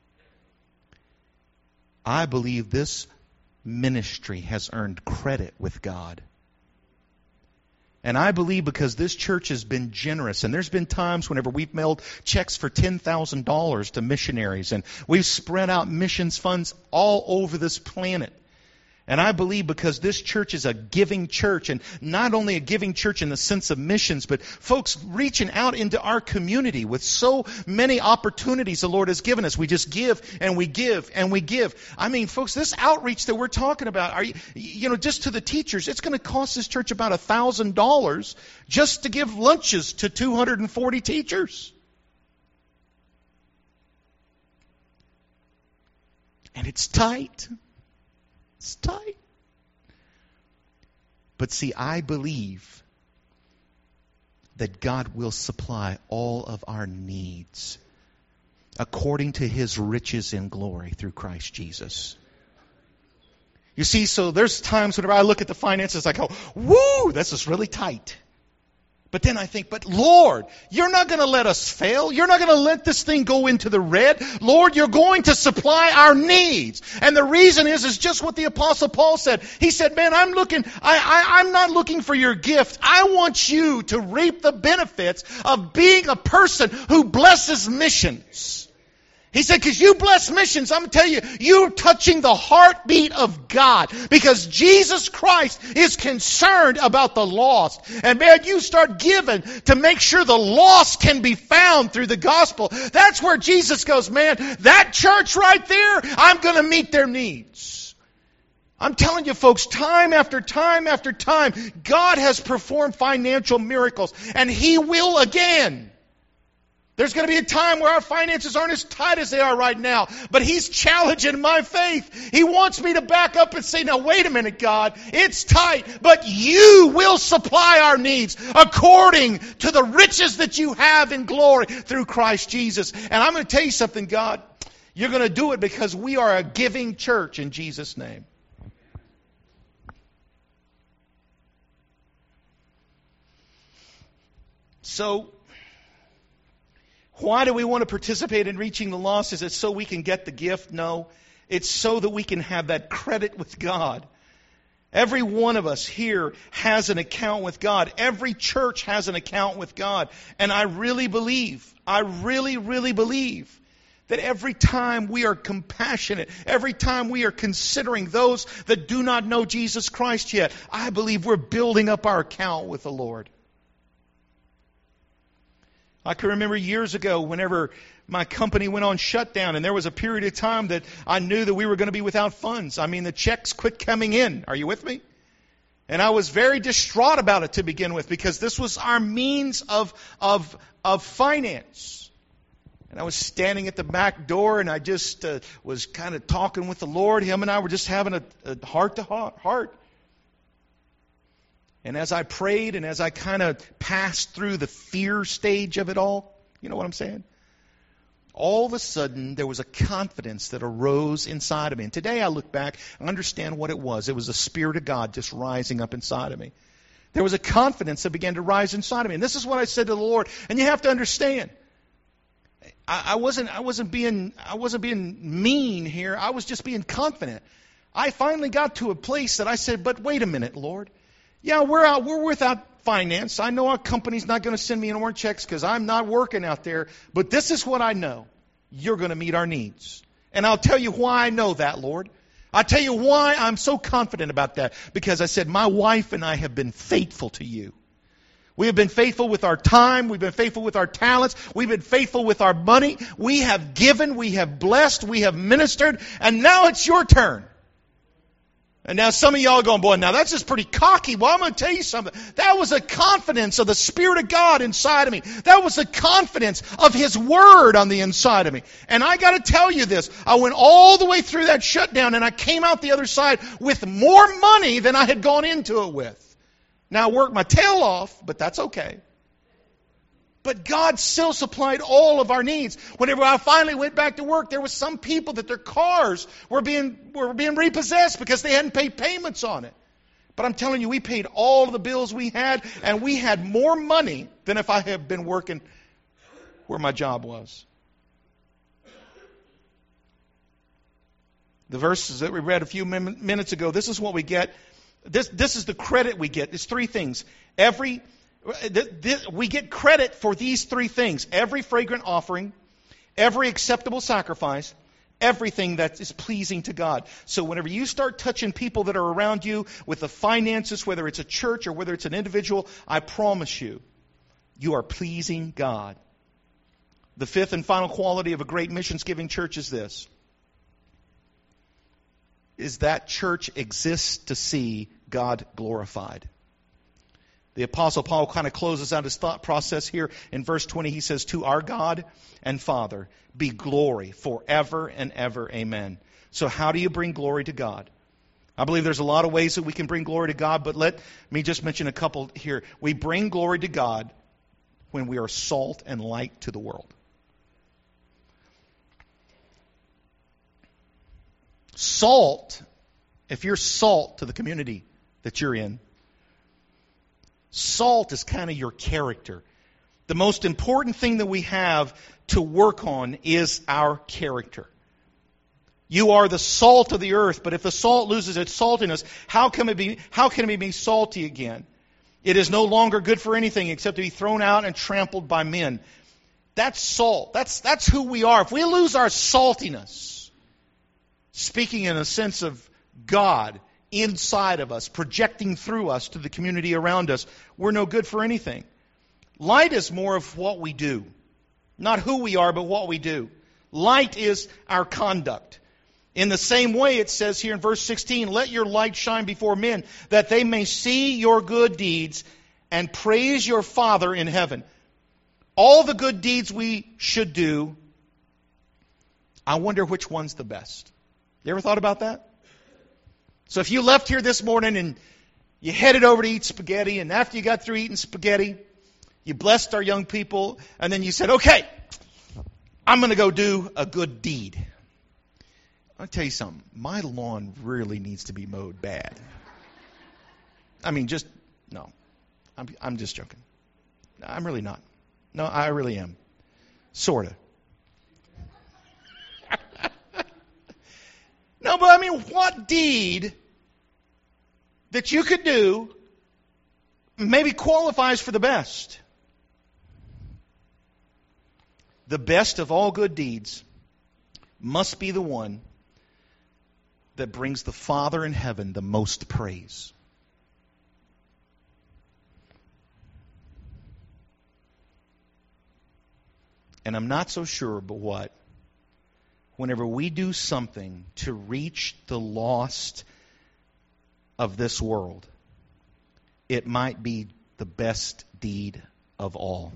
I believe this ministry has earned credit with God. And I believe because this church has been generous, and there's been times whenever we've mailed checks for ten thousand dollars to missionaries, and we've spread out missions funds all over this planet. And I believe because this church is a giving church, and not only a giving church in the sense of missions, but folks reaching out into our community with so many opportunities the Lord has given us. We just give and we give and we give. I mean, folks, this outreach that we're talking about, are you, you know, just to the teachers, it's going to cost this church about one thousand dollars just to give lunches to two hundred forty teachers. And it's tight. It's tight. But see, I believe that God will supply all of our needs according to His riches in glory through Christ Jesus. You see, so there's times whenever I look at the finances, I go, woo, this is really tight. But then I think, but Lord, you're not going to let us fail. You're not going to let this thing go into the red. Lord, you're going to supply our needs. And the reason is, is just what the Apostle Paul said. He said, man, I'm looking, I, I, I'm not looking for your gift. I want you to reap the benefits of being a person who blesses missions. He said, because you bless missions, I'm going to tell you, you're touching the heartbeat of God. Because Jesus Christ is concerned about the lost. And man, you start giving to make sure the lost can be found through the gospel. That's where Jesus goes, man, that church right there, I'm going to meet their needs. I'm telling you folks, time after time after time, God has performed financial miracles. And He will again. There's going to be a time where our finances aren't as tight as they are right now. But He's challenging my faith. He wants me to back up and say, now wait a minute, God. It's tight, but you will supply our needs according to the riches that you have in glory through Christ Jesus. And I'm going to tell you something, God. You're going to do it because we are a giving church in Jesus' name. So, why do we want to participate in reaching the lost? Is it so we can get the gift? No. It's so that we can have that credit with God. Every one of us here has an account with God. Every church has an account with God. And I really believe, I really, really believe that every time we are compassionate, every time we are considering those that do not know Jesus Christ yet, I believe we're building up our account with the Lord. I can remember years ago whenever my company went on shutdown and there was a period of time that I knew that we were going to be without funds. I mean, the checks quit coming in. Are you with me? And I was very distraught about it to begin with because this was our means of, of, of finance. And I was standing at the back door and I just uh, was kind of talking with the Lord. Him and I were just having a, a heart-to-heart. And as I prayed and as I kind of passed through the fear stage of it all, you know what I'm saying? All of a sudden, there was a confidence that arose inside of me. And today I look back and understand what it was. It was the Spirit of God just rising up inside of me. There was a confidence that began to rise inside of me. And this is what I said to the Lord. And you have to understand, I, I wasn't, I wasn't being, I wasn't being mean here. I was just being confident. I finally got to a place that I said, but wait a minute, Lord. Yeah, we're out. We're without finance. I know our company's not going to send me any more checks because I'm not working out there. But this is what I know. you're going to meet our needs. And I'll tell you why I know that, Lord. I'll tell you why I'm so confident about that. Because I said, my wife and I have been faithful to you. We have been faithful with our time. We've been faithful with our talents. We've been faithful with our money. We have given. We have blessed. We have ministered. And now it's your turn. And now some of y'all are going, boy, now that's just pretty cocky. Well, I'm going to tell you something. That was a confidence of the Spirit of God inside of me. That was a confidence of His Word on the inside of me. And I got to tell you this. I went all the way through that shutdown and I came out the other side with more money than I had gone into it with. Now I worked my tail off, but that's okay. But God still supplied all of our needs. Whenever I finally went back to work, there was some people that their cars were being were being repossessed because they hadn't paid payments on it. But I'm telling you, we paid all of the bills we had, and we had more money than if I had been working where my job was. The verses that we read a few min- minutes ago, this is what we get. This, this is the credit we get. It's three things. Every We get credit for these three things. Every fragrant offering, every acceptable sacrifice, everything that is pleasing to God. So whenever you start touching people that are around you with the finances, whether it's a church or whether it's an individual, I promise you, you are pleasing God. The fifth and final quality of a great missions-giving church is this. Is that church exists to see God glorified. The Apostle Paul kind of closes out his thought process here in verse twenty. He says, to our God and Father be glory forever and ever. Amen. So how do you bring glory to God? I believe there's a lot of ways that we can bring glory to God, but let me just mention a couple here. We bring glory to God when we are salt and light to the world. Salt, if you're salt to the community that you're in, salt is kind of your character. The most important thing that we have to work on is our character. You are the salt of the earth, but if the salt loses its saltiness, how can it be, how can it be salty again? It is no longer good for anything except to be thrown out and trampled by men. That's salt. That's, that's who we are. If we lose our saltiness, speaking in a sense of God inside of us, projecting through us to the community around us, we're no good for anything. Light is more of what we do. Not who we are, but what we do. Light is our conduct. In the same way, it says here in verse sixteen, let your light shine before men, that they may see your good deeds and praise your Father in heaven. All the good deeds we should do, I wonder which one's the best. You ever thought about that? So if you left here this morning and you headed over to eat spaghetti, and after you got through eating spaghetti, you blessed our young people, and then you said, okay, I'm going to go do a good deed. I'll tell you something. My lawn really needs to be mowed bad. I mean, just, no. I'm, I'm just joking. I'm really not. No, I really am. Sort of. No, but I mean, what deed that you could do maybe qualifies for the best? The best of all good deeds must be the one that brings the Father in heaven the most praise. And I'm not so sure, but what? Whenever we do something to reach the lost of this world, it might be the best deed of all.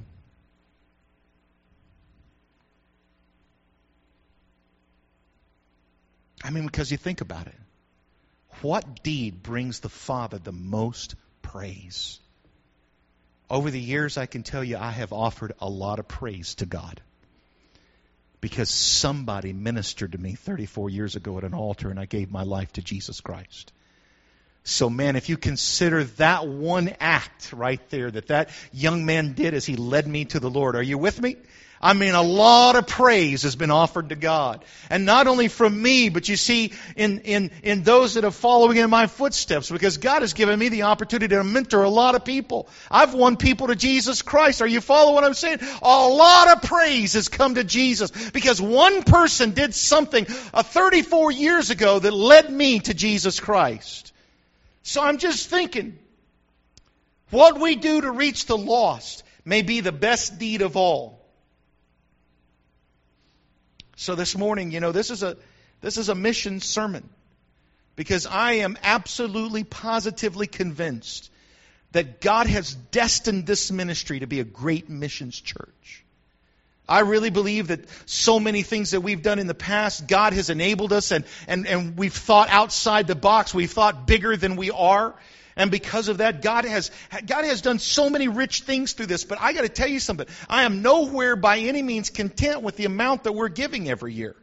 I mean, because you think about it. What deed brings the Father the most praise? Over the years, I can tell you, I have offered a lot of praise to God. Because somebody ministered to me thirty-four years ago at an altar and I gave my life to Jesus Christ. So, man, if you consider that one act right there that that young man did as he led me to the Lord, are you with me? I mean, a lot of praise has been offered to God. And not only from me, but you see, in, in, in those that are following in my footsteps, because God has given me the opportunity to mentor a lot of people. I've won people to Jesus Christ. Are you following what I'm saying? A lot of praise has come to Jesus because one person did something uh, thirty-four years ago that led me to Jesus Christ. So I'm just thinking, what we do to reach the lost may be the best deed of all. So this morning, you know, this is a this is a mission sermon because I am absolutely positively convinced that God has destined this ministry to be a great missions church. I really believe that so many things that we've done in the past, God has enabled us and, and, and we've thought outside the box. We've thought bigger than we are. And because of that, God has God has done so many rich things through this. But I got to tell you something. I am nowhere by any means content with the amount that we're giving every year.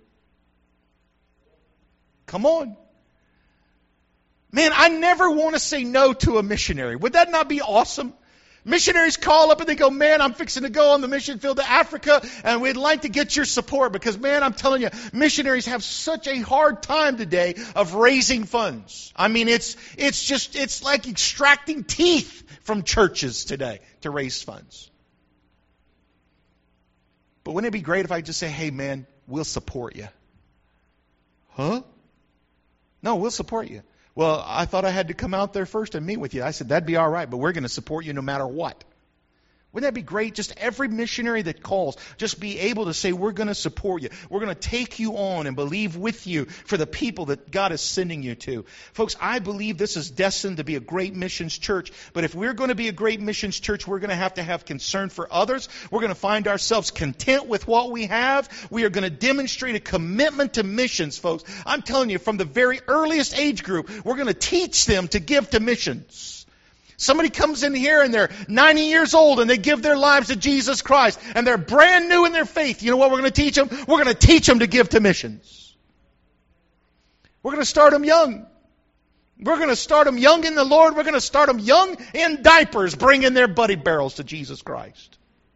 Come on. Man, I never want to say no to a missionary. Would that not be awesome? Missionaries call up and they go, man, I'm fixing to go on the mission field to Africa and we'd like to get your support because, man, I'm telling you, missionaries have such a hard time today of raising funds. I mean, it's it's just, it's like extracting teeth from churches today to raise funds. But wouldn't it be great if I just say, hey, man, we'll support you? Huh? No, we'll support you. Well, I thought I had to come out there first and meet with you. I said, that'd be all right, but we're going to support you no matter what. Wouldn't that be great? Just every missionary that calls, just be able to say, we're going to support you. We're going to take you on and believe with you for the people that God is sending you to. Folks, I believe this is destined to be a great missions church. But if we're going to be a great missions church, we're going to have to have concern for others. We're going to find ourselves content with what we have. We are going to demonstrate a commitment to missions, folks. I'm telling you, from the very earliest age group, we're going to teach them to give to missions. Somebody comes in here and they're ninety years old and they give their lives to Jesus Christ and they're brand new in their faith. You know what we're going to teach them? We're going to teach them to give to missions. We're going to start them young. We're going to start them young in the Lord. We're going to start them young in diapers, bringing their buddy barrels to Jesus Christ.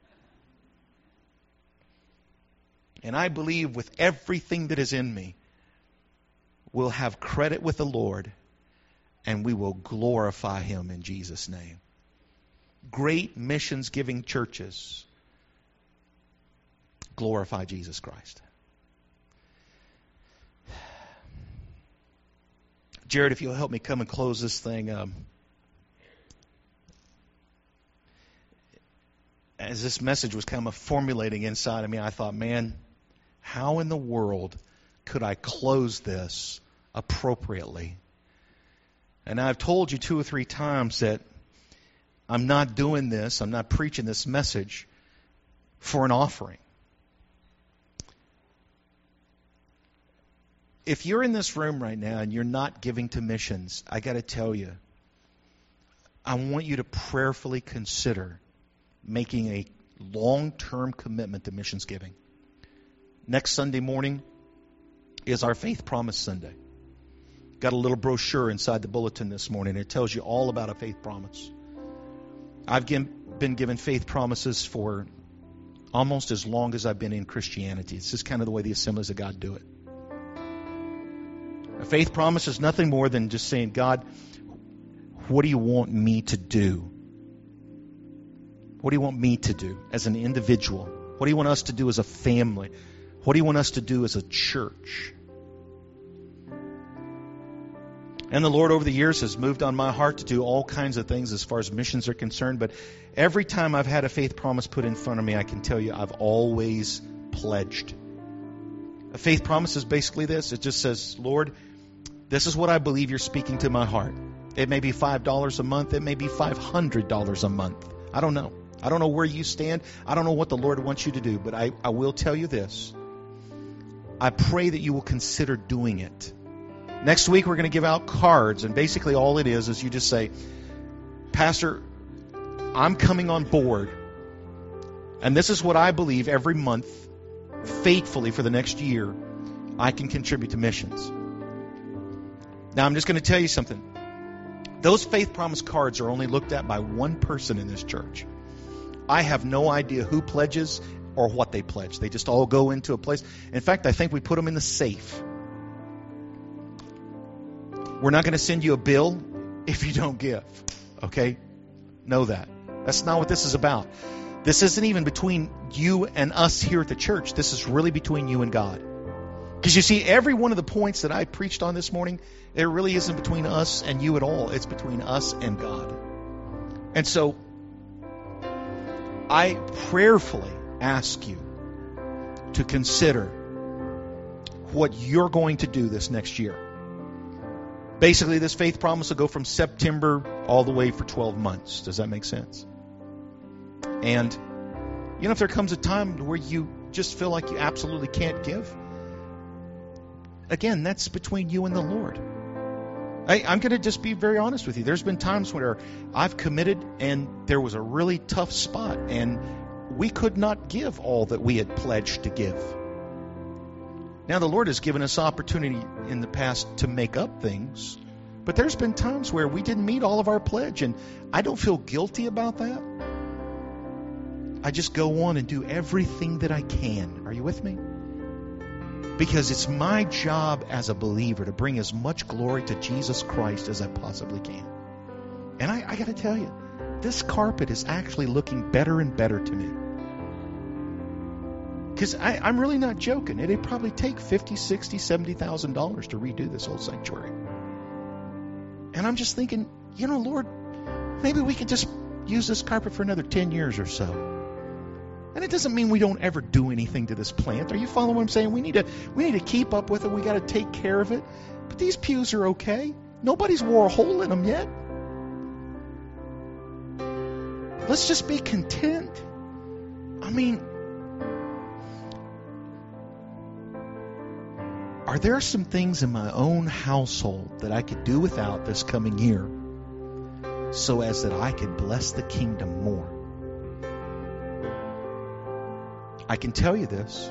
And I believe with everything that is in me, we'll have credit with the Lord. And we will glorify Him in Jesus' name. Great missions-giving churches glorify Jesus Christ. Jared, if you'll help me come and close this thing. Um, as this message was kind of formulating inside of me, I thought, man, how in the world could I close this appropriately? And I've told you two or three times that I'm not doing this, I'm not preaching this message for an offering. If you're in this room right now and you're not giving to missions, I got to tell you, I want you to prayerfully consider making a long-term commitment to missions giving. Next Sunday morning is our Faith Promise Sunday. Got a little brochure inside the bulletin this morning. It tells you all about a faith promise. I've been given faith promises for almost as long as I've been in Christianity. It's just kind of the way the Assemblies of God do it. A faith promise is nothing more than just saying, God, what do you want me to do? What do you want me to do as an individual? What do you want us to do as a family? What do you want us to do as a church? And the Lord over the years has moved on my heart to do all kinds of things as far as missions are concerned. But every time I've had a faith promise put in front of me, I can tell you I've always pledged. A faith promise is basically this. It just says, Lord, this is what I believe you're speaking to my heart. It may be five dollars a month. It may be five hundred dollars a month. I don't know. I don't know where you stand. I don't know what the Lord wants you to do. But I, I will tell you this. I pray that you will consider doing it. Next week, we're going to give out cards, and basically all it is is you just say, Pastor, I'm coming on board, and this is what I believe every month, faithfully for the next year, I can contribute to missions. Now, I'm just going to tell you something. Those faith promise cards are only looked at by one person in this church. I have no idea who pledges or what they pledge. They just all go into a place. In fact, I think we put them in the safe. We're not going to send you a bill if you don't give. Okay? Know that. That's not what this is about. This isn't even between you and us here at the church. This is really between you and God. Because you see, every one of the points that I preached on this morning, it really isn't between us and you at all. It's between us and God. And so, I prayerfully ask you to consider what you're going to do this next year. Basically, this faith promise will go from September all the way for twelve months. Does that make sense? And, you know, if there comes a time where you just feel like you absolutely can't give, again, that's between you and the Lord. I, I'm going to just be very honest with you. There's been times where I've committed and there was a really tough spot and we could not give all that we had pledged to give. Now, the Lord has given us opportunity in the past to make up things, but there's been times where we didn't meet all of our pledge, and I don't feel guilty about that. I just go on and do everything that I can. Are you with me? Because it's my job as a believer to bring as much glory to Jesus Christ as I possibly can. And I, I got to tell you, this carpet is actually looking better and better to me. Because I'm really not joking. It'd probably take fifty thousand dollars, sixty thousand dollars, seventy thousand dollars to redo this whole sanctuary. And I'm just thinking, you know, Lord, maybe we could just use this carpet for another ten years or so. And it doesn't mean we don't ever do anything to this plant. Are you following what I'm saying? We need to we need to keep up with it. We got to take care of it. But these pews are okay. Nobody's wore a hole in them yet. Let's just be content. I mean, are there some things in my own household that I could do without this coming year so as that I could bless the kingdom more? I can tell you this.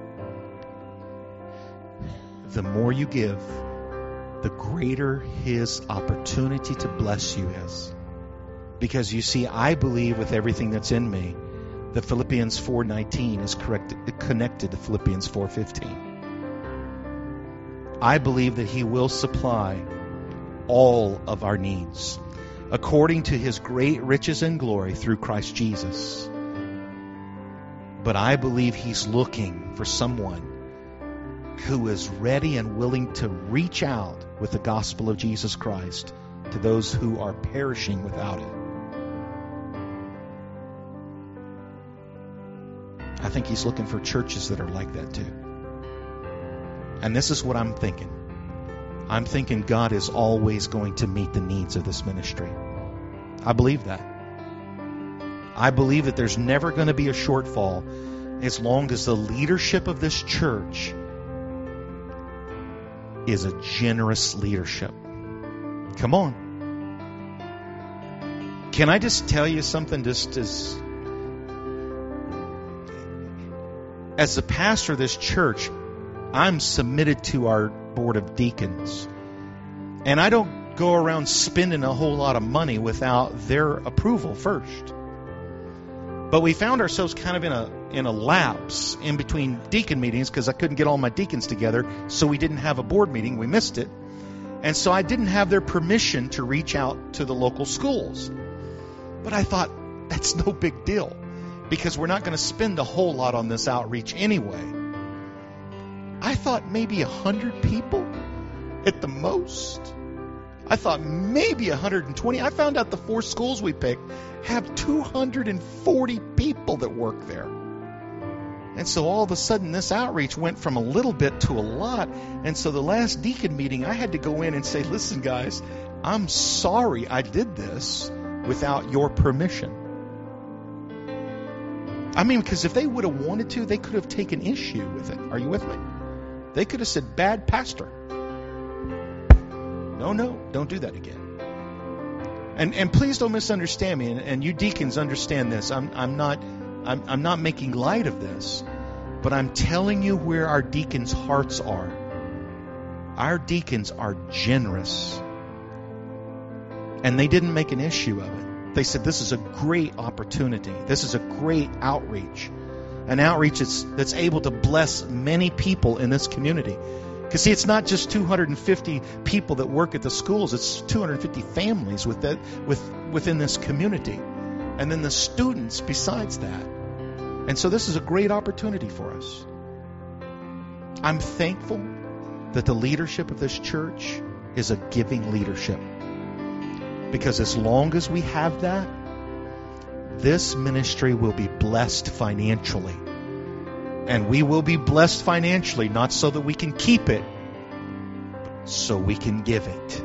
The more you give, the greater His opportunity to bless you is. Because you see, I believe with everything that's in me that Philippians four nineteen is correct, connected to Philippians four fifteen. I believe that He will supply all of our needs according to His great riches and glory through Christ Jesus. But I believe He's looking for someone who is ready and willing to reach out with the gospel of Jesus Christ to those who are perishing without it. I think He's looking for churches that are like that too. And this is what I'm thinking. I'm thinking God is always going to meet the needs of this ministry. I believe that. I believe that there's never going to be a shortfall as long as the leadership of this church is a generous leadership. Come on. Can I just tell you something just as as the pastor of this church, I'm submitted to our board of deacons. And I don't go around spending a whole lot of money without their approval first. But we found ourselves kind of in a in a lapse in between deacon meetings because I couldn't get all my deacons together, so we didn't have a board meeting. We missed it. And so I didn't have their permission to reach out to the local schools. But I thought, that's no big deal because we're not going to spend a whole lot on this outreach anyway. I thought maybe a hundred people at the most. I thought maybe one hundred twenty. I found out the four schools we picked have two hundred forty people that work there. And so all of a sudden this outreach went from a little bit to a lot. And so the last deacon meeting, I had to go in and say, listen, guys, I'm sorry I did this without your permission. I mean, because if they would have wanted to, they could have taken issue with it. Are you with me? They could have said, bad pastor. No, no, don't do that again. And and please don't misunderstand me. And, and you deacons understand this. I'm I'm not I'm I'm not making light of this, but I'm telling you where our deacons' hearts are. Our deacons are generous. And they didn't make an issue of it. They said, this is a great opportunity. This is a great outreach. An outreach that's, that's able to bless many people in this community. Because, see, it's not just two hundred fifty people that work at the schools. It's two hundred fifty families with that, with, within this community. And then the students besides that. And so this is a great opportunity for us. I'm thankful that the leadership of this church is a giving leadership. Because as long as we have that, this ministry will be blessed financially. And we will be blessed financially, not so that we can keep it, but so we can give it.